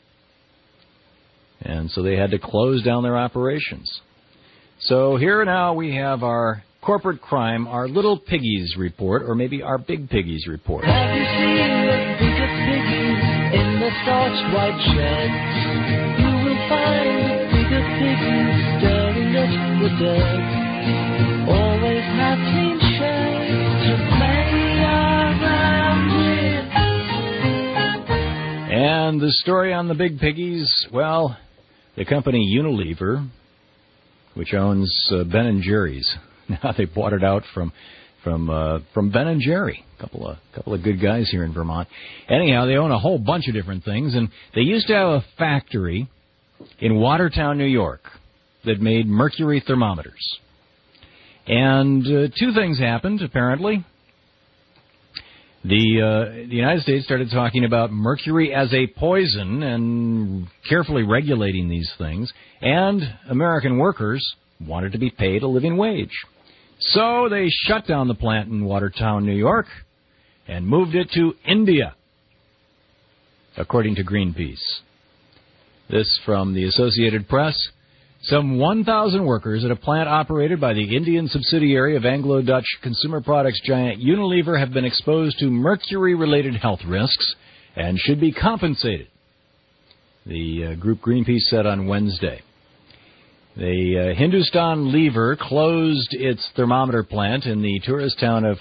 And so they had to close down their operations. So here now we have our corporate crime, our little piggies report, or maybe our big piggies report. Have you seen the bigger piggies in the starched white sheds? You will find the bigger piggies staring at the dead. Always have clean shells to play around with. And the story on the big piggies, well, the company Unilever, which owns Ben & Jerry's. Now they bought it out from Ben & Jerry. A couple of good guys here in Vermont. Anyhow, they own a whole bunch of different things, and they used to have a factory in Watertown, New York, that made mercury thermometers. And two things happened, apparently. The United States started talking about mercury as a poison and carefully regulating these things, and American workers wanted to be paid a living wage. So they shut down the plant in Watertown, New York, and moved it to India, according to Greenpeace. This from the Associated Press. Some 1,000 workers at a plant operated by the Indian subsidiary of Anglo-Dutch consumer products giant Unilever have been exposed to mercury-related health risks and should be compensated, the group Greenpeace said on Wednesday. The Hindustan Lever closed its thermometer plant in the tourist town of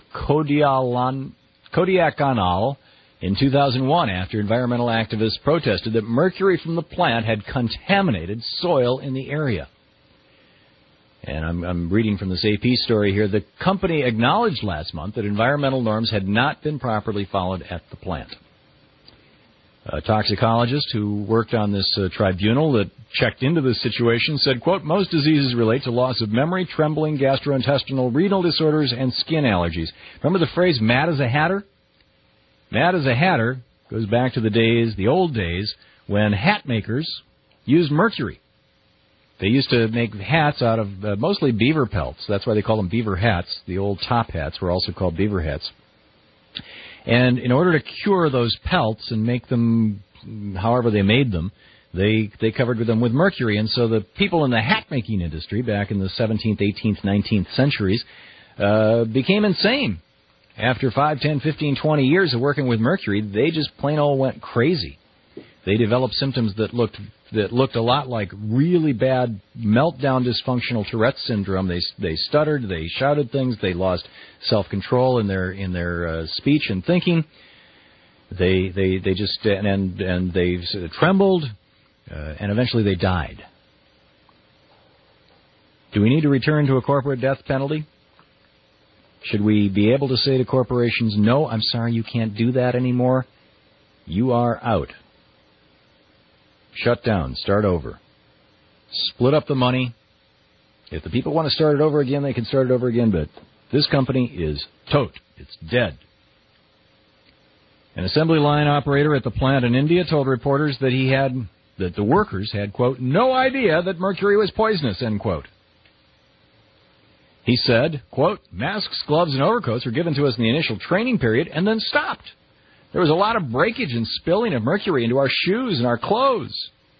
Kodaikanal in 2001 after environmental activists protested that mercury from the plant had contaminated soil in the area. And I'm reading from this AP story here. The company acknowledged last month that environmental norms had not been properly followed at the plant. A toxicologist who worked on this tribunal that checked into this situation said, quote, most diseases relate to loss of memory, trembling, gastrointestinal, renal disorders, and skin allergies. Remember the phrase mad as a hatter? Mad as a hatter goes back to the old days, when hat makers used mercury. They used to make hats out of mostly beaver pelts. That's why they call them beaver hats. The old top hats were also called beaver hats. And in order to cure those pelts and make them however they made them, they covered them with mercury. And so the people in the hat-making industry back in the 17th, 18th, 19th centuries became insane. After 5, 10, 15, 20 years of working with mercury, they just plain old went crazy. They developed symptoms that looked a lot like really bad meltdown dysfunctional Tourette syndrome. They stuttered, they shouted things, they lost self-control in their speech and thinking. They just and they trembled, and eventually they died. Do we need to return to a corporate death penalty? Should we be able to say to corporations, no, I'm sorry, you can't do that anymore? You are out. Shut down. Start over. Split up the money. If the people want to start it over again, they can start it over again, but this company is tote. It's dead. An assembly line operator at the plant in India told reporters that the workers had, quote, no idea that mercury was poisonous, end quote. He said, quote, masks, gloves, and overcoats were given to us in the initial training period and then stopped. There was a lot of breakage and spilling of mercury into our shoes and our clothes.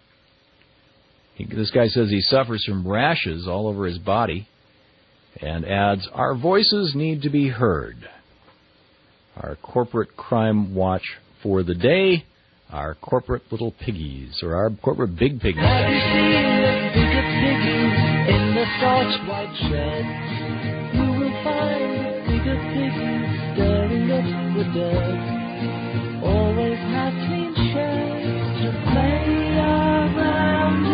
This guy says he suffers from rashes all over his body and adds, our voices need to be heard. Our corporate crime watch for the day, our corporate little piggies, or our corporate big piggies. Have you seen the bigger piggies in the starched white shed? You will find the bigger piggies stirring up the dirt. Always have clean sheds to play around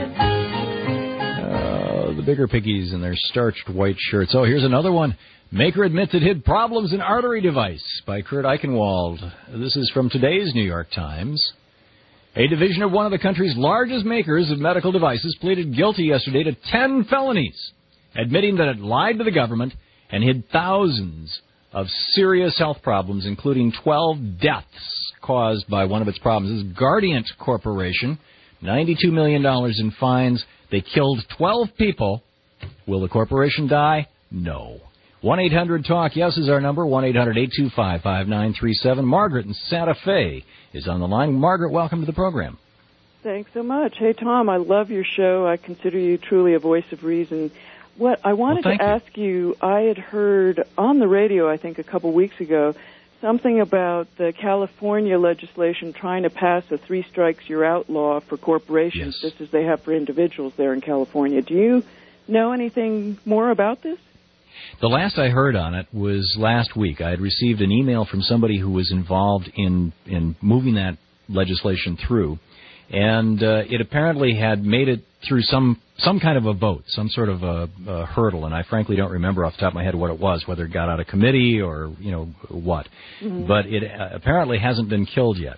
with. The bigger piggies in their starched white shirts. Oh, here's another one. Maker admits it hid problems in artery device by Kurt Eichenwald. This is from today's New York Times. A division of one of the country's largest makers of medical devices pleaded guilty yesterday to 10 felonies, admitting that it lied to the government and hid thousands of serious health problems, including 12 deaths caused by one of its problems. This is Guardiant Corporation, $92 million in fines. They killed 12 people. Will the corporation die? No. 1-800-TALK-YES is our number, 1-800-825-5937. Margaret in Santa Fe is on the line. Margaret, welcome to the program. Thanks so much. Hey, Tom, I love your show. I consider you truly a voice of reason. What I wanted to ask you, I had heard on the radio, I think a couple weeks ago, something about the California legislation trying to pass a 3 strikes you're out law for corporations, just as they have for individuals there in California. Do you know anything more about this? The last I heard on it was last week. I had received an email from somebody who was involved in moving that legislation through, and it apparently had made it through some kind of a vote, some sort of a hurdle, and I frankly don't remember off the top of my head what it was, whether it got out of committee or, what. Mm-hmm. But it apparently hasn't been killed yet.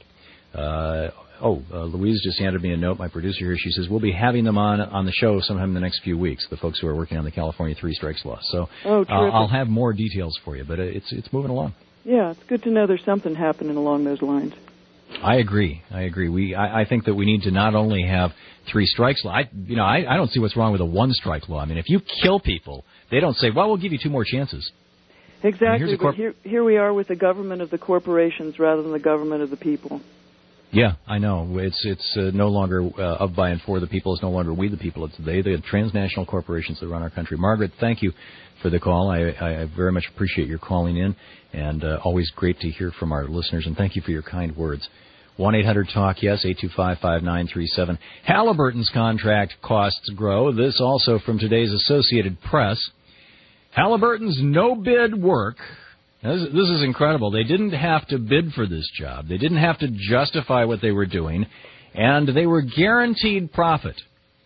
Louise just handed me a note, my producer here. She says, we'll be having them on the show sometime in the next few weeks, the folks who are working on the California 3 strikes law. So I'll have more details for you, but it's moving along. Yeah, it's good to know there's something happening along those lines. I agree. I think that we need to not only have 3 strikes law. I don't see what's wrong with a 1 strike law. I mean, if you kill people, they don't say, well, we'll give you 2 more chances. Exactly, but here we are with the government of the corporations rather than the government of the people. Yeah, I know. It's no longer of, by, and for the people. It's no longer we the people. It's they, the transnational corporations that run our country. Margaret, thank you for the call. I very much appreciate your calling in, and always great to hear from our listeners, and thank you for your kind words. 1-800-TALK-YES, 825-5937. Halliburton's contract costs grow. This also from today's Associated Press. Halliburton's no-bid work. This is incredible. They didn't have to bid for this job. They didn't have to justify what they were doing, and they were guaranteed profit.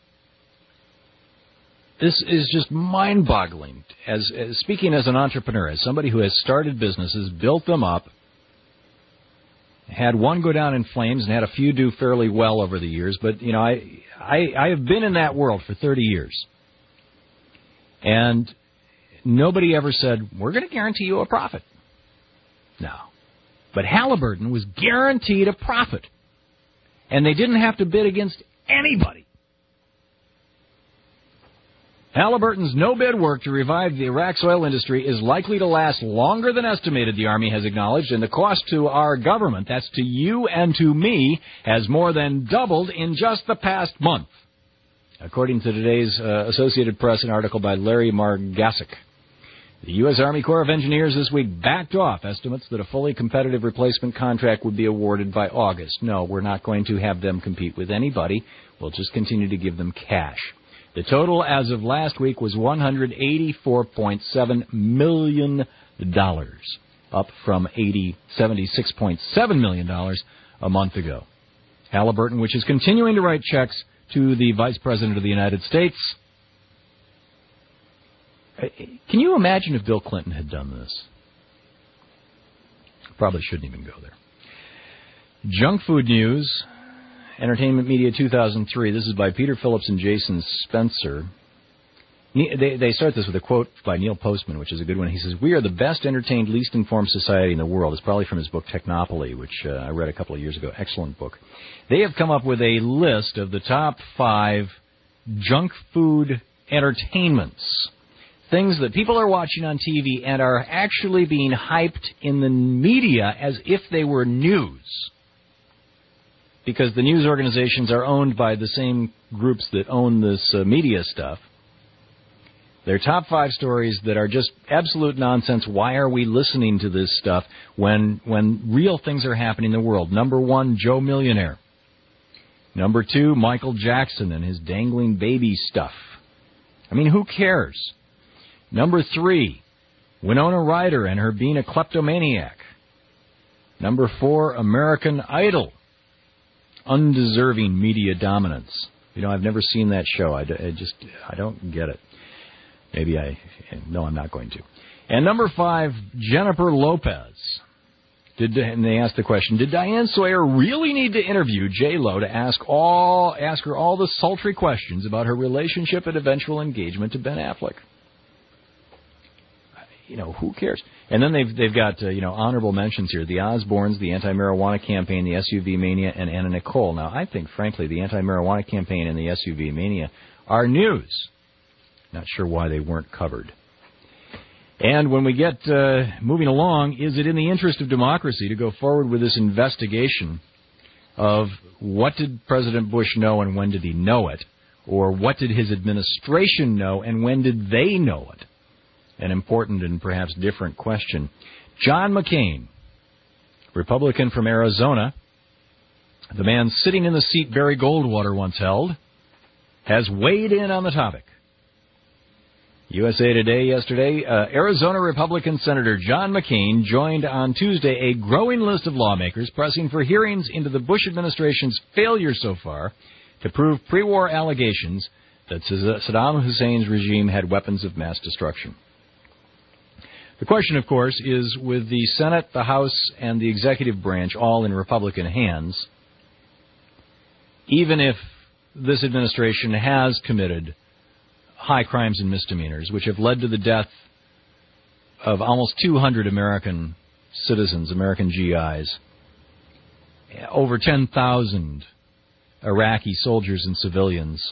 This is just mind-boggling. As speaking as an entrepreneur, as somebody who has started businesses, built them up, had one go down in flames and had a few do fairly well over the years, but I have been in that world for 30 years, and nobody ever said, we're going to guarantee you a profit. No. But Halliburton was guaranteed a profit. And they didn't have to bid against anybody. Halliburton's no-bid work to revive the Iraq's oil industry is likely to last longer than estimated, the Army has acknowledged, and the cost to our government, that's to you and to me, has more than doubled in just the past month, according to today's Associated Press, an article by Larry Margasek. The U.S. Army Corps of Engineers this week backed off estimates that a fully competitive replacement contract would be awarded by August. No, we're not going to have them compete with anybody. We'll just continue to give them cash. The total as of last week was $184.7 million, up from $76.7 million a month ago. Halliburton, which is continuing to write checks to the Vice President of the United States, Can you imagine if Bill Clinton had done this? Probably shouldn't even go there. Junk food news, Entertainment Media 2003. This is by Peter Phillips and Jason Spencer. They start this with a quote by Neil Postman, which is a good one. He says, "We are the best entertained, least informed society in the world." It's probably from his book Technopoly, which I read a couple of years ago. Excellent book. They have come up with a list of the top 5 junk food entertainments. Things that people are watching on TV and are actually being hyped in the media as if they were news. Because the news organizations are owned by the same groups that own this media stuff. They're top 5 stories that are just absolute nonsense. Why are we listening to this stuff when real things are happening in the world? Number 1, Joe Millionaire. Number 2, Michael Jackson and his dangling baby stuff. I mean, who cares? Number 3, Winona Ryder and her being a kleptomaniac. Number 4, American Idol. Undeserving media dominance. You know, I've never seen that show. I don't get it. No, I'm not going to. And number 5, Jennifer Lopez. And they asked the question, did Diane Sawyer really need to interview J-Lo to ask her all the sultry questions about her relationship and eventual engagement to Ben Affleck? You know, who cares? And then they've got honorable mentions here: the Osbournes, the anti-marijuana campaign, the SUV mania, and Anna Nicole. Now, I think, frankly, the anti-marijuana campaign and the SUV mania are news. Not sure why they weren't covered. And when we get moving along, is it in the interest of democracy to go forward with this investigation of what did President Bush know and when did he know it? Or what did his administration know and when did they know it? An important and perhaps different question. John McCain, Republican from Arizona, the man sitting in the seat Barry Goldwater once held, has weighed in on the topic. USA Today yesterday, Arizona Republican Senator John McCain joined on Tuesday a growing list of lawmakers pressing for hearings into the Bush administration's failure so far to prove pre-war allegations that Saddam Hussein's regime had weapons of mass destruction. The question, of course, is with the Senate, the House, and the executive branch all in Republican hands, even if this administration has committed high crimes and misdemeanors, which have led to the death of almost 200 American citizens, American GIs, over 10,000 Iraqi soldiers and civilians.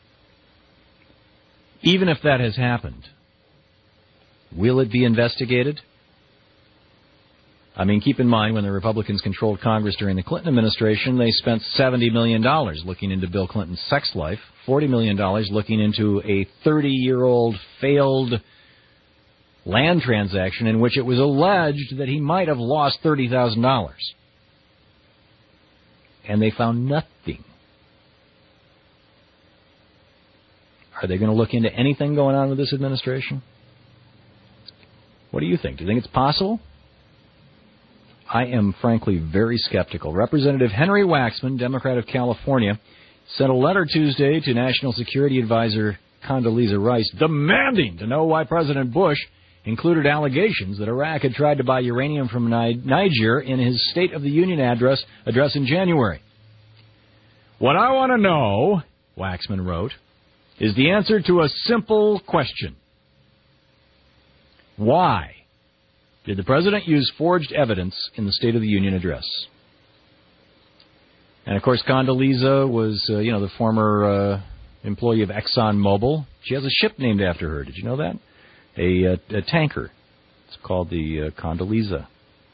Even if that has happened, will it be investigated? I mean, keep in mind, when the Republicans controlled Congress during the Clinton administration, they spent $70 million looking into Bill Clinton's sex life, $40 million looking into a 30-year-old failed land transaction in which it was alleged that he might have lost $30,000. And they found nothing. Are they going to look into anything going on with this administration? What do you think? Do you think it's possible? I am, frankly, very skeptical. Representative Henry Waxman, Democrat of California, sent a letter Tuesday to National Security Advisor Condoleezza Rice demanding to know why President Bush included allegations that Iraq had tried to buy uranium from Niger in his State of the Union address in January. What I want to know, Waxman wrote, is the answer to a simple question. Why did the President use forged evidence in the State of the Union address? And, of course, Condoleezza was, the former employee of ExxonMobil. She has a ship named after her. Did you know that? A tanker. It's called the Condoleezza.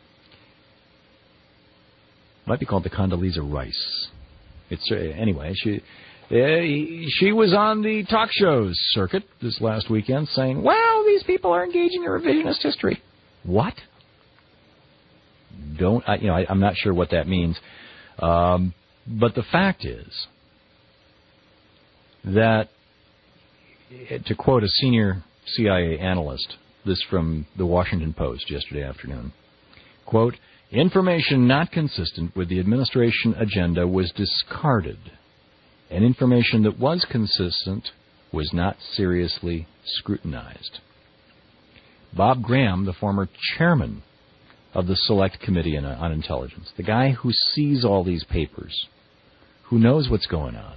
Might be called the Condoleezza Rice. It's anyway. She was on the talk shows circuit this last weekend saying, "Well, these people are engaging in revisionist history." What? I'm not sure what that means. But the fact is that, to quote a senior CIA analyst, this from the Washington Post yesterday afternoon, quote, "Information not consistent with the administration agenda was discarded, and information that was consistent was not seriously scrutinized." Bob Graham, the former chairman of the Select Committee on Intelligence, the guy who sees all these papers, who knows what's going on,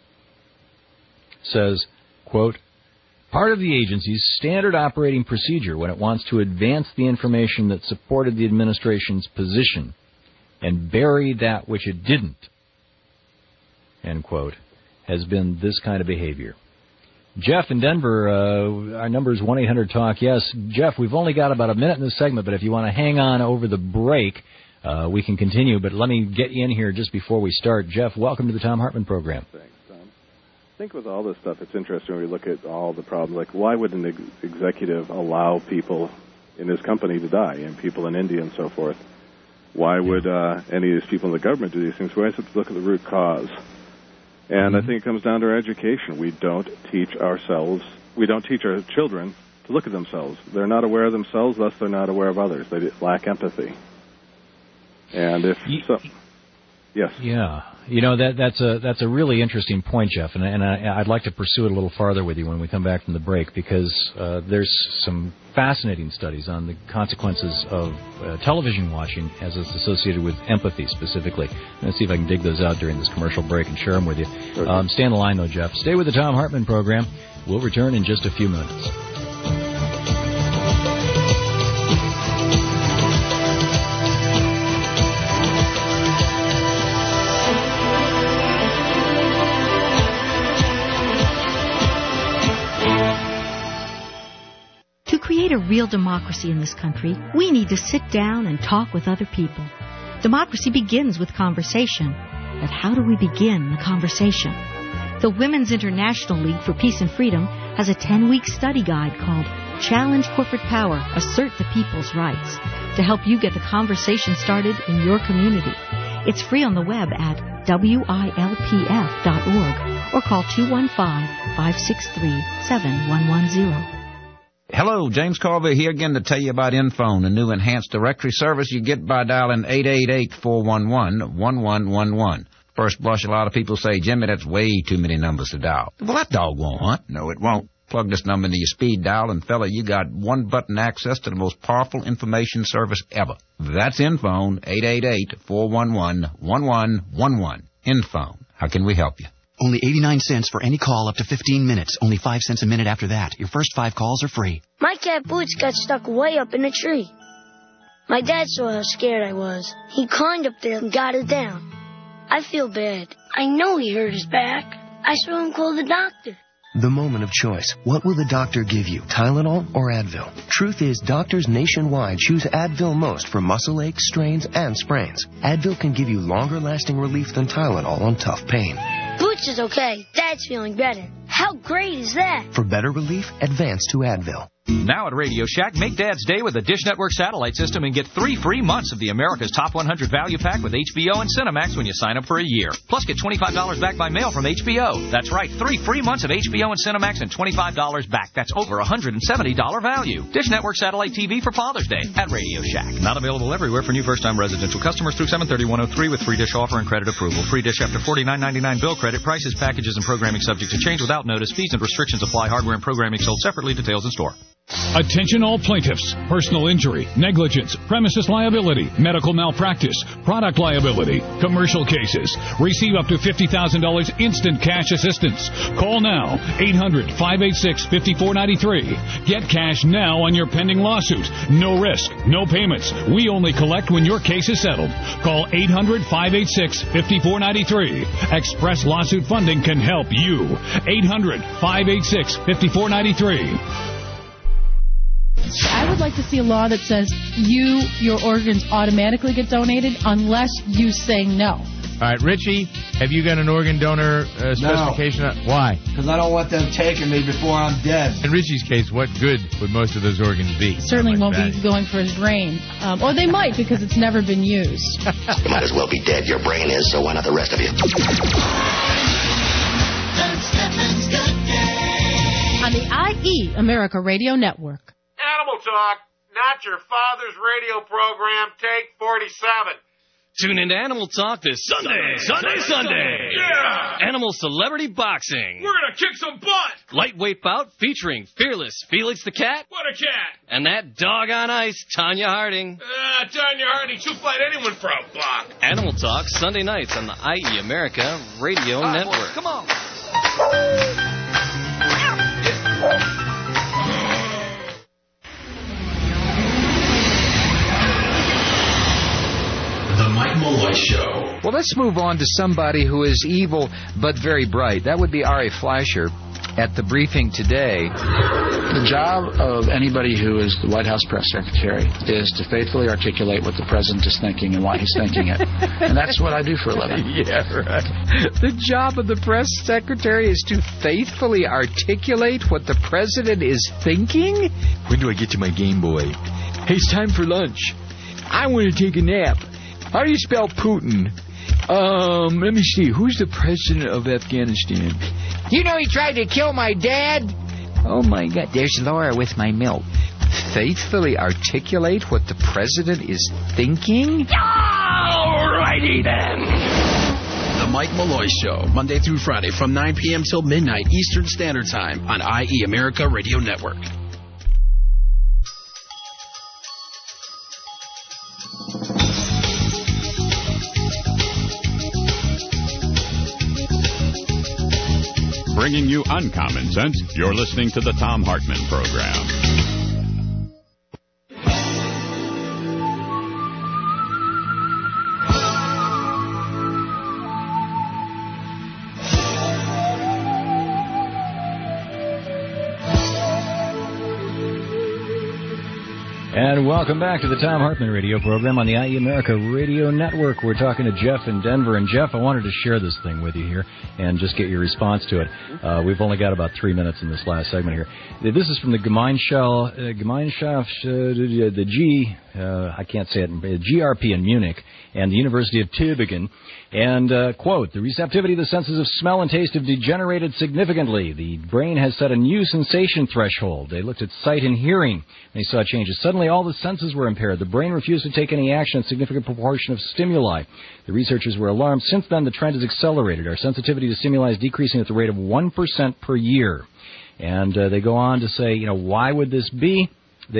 says, quote, part of the agency's standard operating procedure when it wants to advance the information that supported the administration's position and bury that which it didn't, end quote, has been this kind of behavior. Jeff in Denver, our number is 1-800-TALK-YES. Jeff, we've only got about a minute in this segment, but if you want to hang on over the break, we can continue. But let me get you in here just before we start. Jeff, welcome to the Thom Hartmann program. Thanks, Tom. I think with all this stuff, it's interesting when we look at all the problems. Like, why would an executive allow people in his company to die, and people in India and so forth? Why would any of these people in the government do these things? We always have to look at the root cause. And I think it comes down to our education. We don't teach our children to look at themselves. They're not aware of themselves, thus they're not aware of others. They lack empathy. And yes. Yeah. You know, that's a really interesting point, Jeff, and I'd like to pursue it a little farther with you when we come back from the break, because there's some fascinating studies on the consequences of television watching as it's associated with empathy specifically. I'm going to see if I can dig those out during this commercial break and share them with you. Stay on the line, though, Jeff. Stay with the Thom Hartmann program. We'll return in just a few minutes. To create a real democracy in this country, we need to sit down and talk with other people. Democracy begins with conversation. But how do we begin the conversation? The Women's International League for Peace and Freedom has a 10-week study guide called Challenge Corporate Power, Assert the People's Rights, to help you get the conversation started in your community. It's free on the web at WILPF.org or call 215-563-7110. Hello, James Carville here again to tell you about InPhone, a new enhanced directory service you get by dialing 888-411-1111. First blush, a lot of people say, Jimmy, that's way too many numbers to dial. Well, that dog won't, huh? No, it won't. Plug this number into your speed dial, and fella, you got one-button access to the most powerful information service ever. That's InPhone, 888-411-1111. InPhone. How can we help you? Only 89 cents for any call up to 15 minutes. Only 5 cents a minute after that. Your first 5 calls are free. My cat Boots got stuck way up in a tree. My dad saw how scared I was. He climbed up there and got it down. I feel bad. I know he hurt his back. I saw him call the doctor. The moment of choice. What will the doctor give you, Tylenol or Advil? Truth is, doctors nationwide choose Advil most for muscle aches, strains, and sprains. Advil can give you longer-lasting relief than Tylenol on tough pain. Boots is okay. Dad's feeling better. How great is that? For better relief, advance to Advil. Now at Radio Shack, make Dad's Day with a Dish Network satellite system and get 3 free months of the America's Top 100 Value Pack with HBO and Cinemax when you sign up for a year. Plus, get $25 back by mail from HBO. That's right, 3 free months of HBO and Cinemax and $25 back. That's over $170 value. Dish Network satellite TV for Father's Day at Radio Shack. Not available everywhere for new first-time residential customers through 7/30/103 with free Dish offer and credit approval. Free Dish after $49.99 bill credit. Prices, packages, and programming subject to change without notice. Fees and restrictions apply. Hardware and programming sold separately. Details in store. Attention all plaintiffs. Personal injury, negligence, premises liability, medical malpractice, product liability, commercial cases. Receive up to $50,000 instant cash assistance. Call now. 800-586-5493. Get cash now on your pending lawsuit. No risk, no payments. We only collect when your case is settled. Call 800-586-5493. Express Lawsuit Funding can help you. 800-586-5493. I would like to see a law that says your organs automatically get donated unless you say no. All right, Richie, have you got an organ donor specification? No. Why? Because I don't want them taking me before I'm dead. In Richie's case, what good would most of those organs be? Certainly won't be going for his brain. Or they might because it's never been used. You might as well be dead. Your brain is, so why not the rest of you? On the IE America Radio Network. Animal Talk, not your father's radio program, take 47. Tune into Animal Talk this Sunday. Yeah! Animal Celebrity Boxing. We're gonna kick some butt! Lightweight bout featuring fearless Felix the Cat. What a cat! And that dog on ice, Tanya Harding. Tanya Harding, she'll fight anyone for a buck. Animal Talk Sunday nights on the IE America Radio Network. Boys, come on. The Mike Malloy Show. Well, let's move on to somebody who is evil but very bright. That would be Ari Fleischer at the briefing today. The job of anybody who is the White House press secretary is to faithfully articulate what the president is thinking and why he's thinking it. And that's what I do for a living. Yeah, right. The job of the press secretary is to faithfully articulate what the president is thinking? When do I get to my Game Boy? Hey, it's time for lunch. I want to take a nap. How do you spell Putin? Let me see. Who's the president of Afghanistan? You know he tried to kill my dad? Oh, my God. There's Laura with my milk. Faithfully articulate what the president is thinking? All righty then. The Mike Malloy Show, Monday through Friday from 9 p.m. till midnight Eastern Standard Time on IE America Radio Network. Bringing you uncommon sense, you're listening to the Thom Hartmann Program. And welcome back to the Thom Hartmann Radio Program on the IE America Radio Network. We're talking to Jeff in Denver. And, Jeff, I wanted to share this thing with you here and just get your response to it. We've only got about 3 minutes in this last segment here. This is from the Gemeinschaft, the G, I can't say it, GRP in Munich and the University of Tübingen. And, quote, the receptivity of the senses of smell and taste have degenerated significantly. The brain has set a new sensation threshold. They looked at sight and hearing. They saw changes. Suddenly, all the senses were impaired. The brain refused to take any action on a significant proportion of stimuli. The researchers were alarmed. Since then, the trend has accelerated. Our sensitivity to stimuli is decreasing at the rate of 1% per year. And they go on to say, you know, why would this be?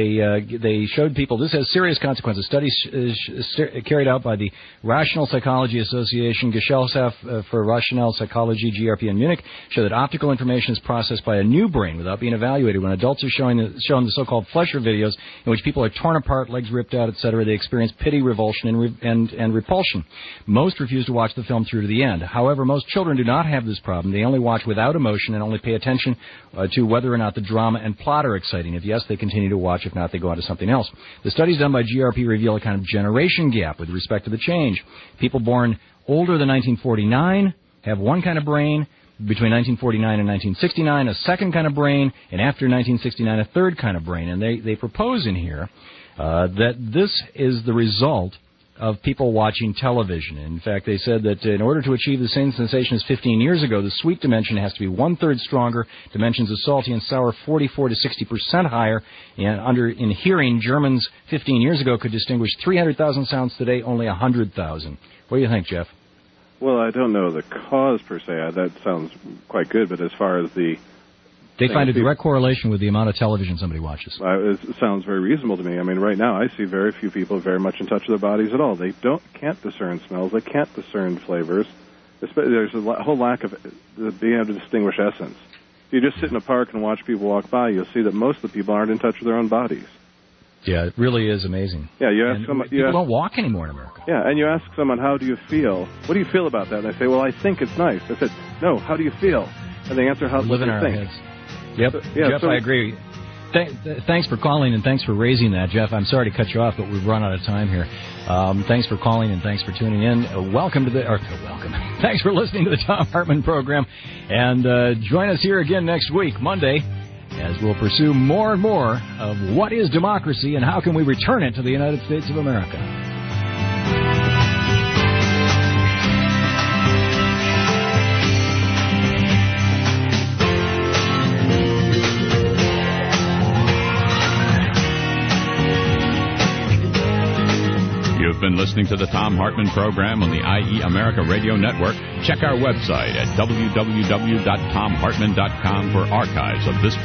They showed people this has serious consequences. Studies carried out by the Rational Psychology Association, Gesellschaft for Rational Psychology, GRP in Munich, show that optical information is processed by a new brain without being evaluated. When adults are shown the so-called Fleischer videos in which people are torn apart, legs ripped out, etc., they experience pity, revulsion, and repulsion. Most refuse to watch the film through to the end. However, most children do not have this problem. They only watch without emotion and only pay attention to whether or not the drama and plot are exciting. If yes, they continue to watch. If not, they go on to something else. The studies done by GRP reveal a kind of generation gap with respect to the change. People born older than 1949 have one kind of brain, between 1949 and 1969 a second kind of brain, and after 1969 a third kind of brain. And they propose in here that this is the result of people watching television. In fact, they said that in order to achieve the same sensation as 15 years ago, the sweet dimension has to be one-third stronger, dimensions of salty and sour 44 to 60% higher. And in hearing, Germans 15 years ago could distinguish 300,000 sounds today, only 100,000. What do you think, Jeff? Well, I don't know the cause per se. That sounds quite good, but as far as they find a direct correlation with the amount of television somebody watches. It sounds very reasonable to me. I mean, right now I see very few people very much in touch with their bodies at all. They can't discern smells. They can't discern flavors. There's a whole lack of being able to distinguish essence. If you just sit in a park and watch people walk by, you'll see that most of the people aren't in touch with their own bodies. Yeah, it really is amazing. Yeah, you ask someone. People don't walk anymore in America. Yeah, and you ask someone, how do you feel? What do you feel about that? And they say, well, I think it's nice. I said, no, how do you feel? And they answer, how do you think? Our heads. Yep, Jeff, I agree. Thanks for calling and thanks for raising that, Jeff. I'm sorry to cut you off, but we've run out of time here. Thanks for calling and thanks for tuning in. Welcome. Thanks for listening to the Thom Hartmann Program. And join us here again next week, Monday, as we'll pursue more and more of what is democracy and how can we return it to the United States of America. You've You've been listening to the Thom Hartmann program on the IE America Radio Network. Check our website at www.thomhartmann.com for archives of this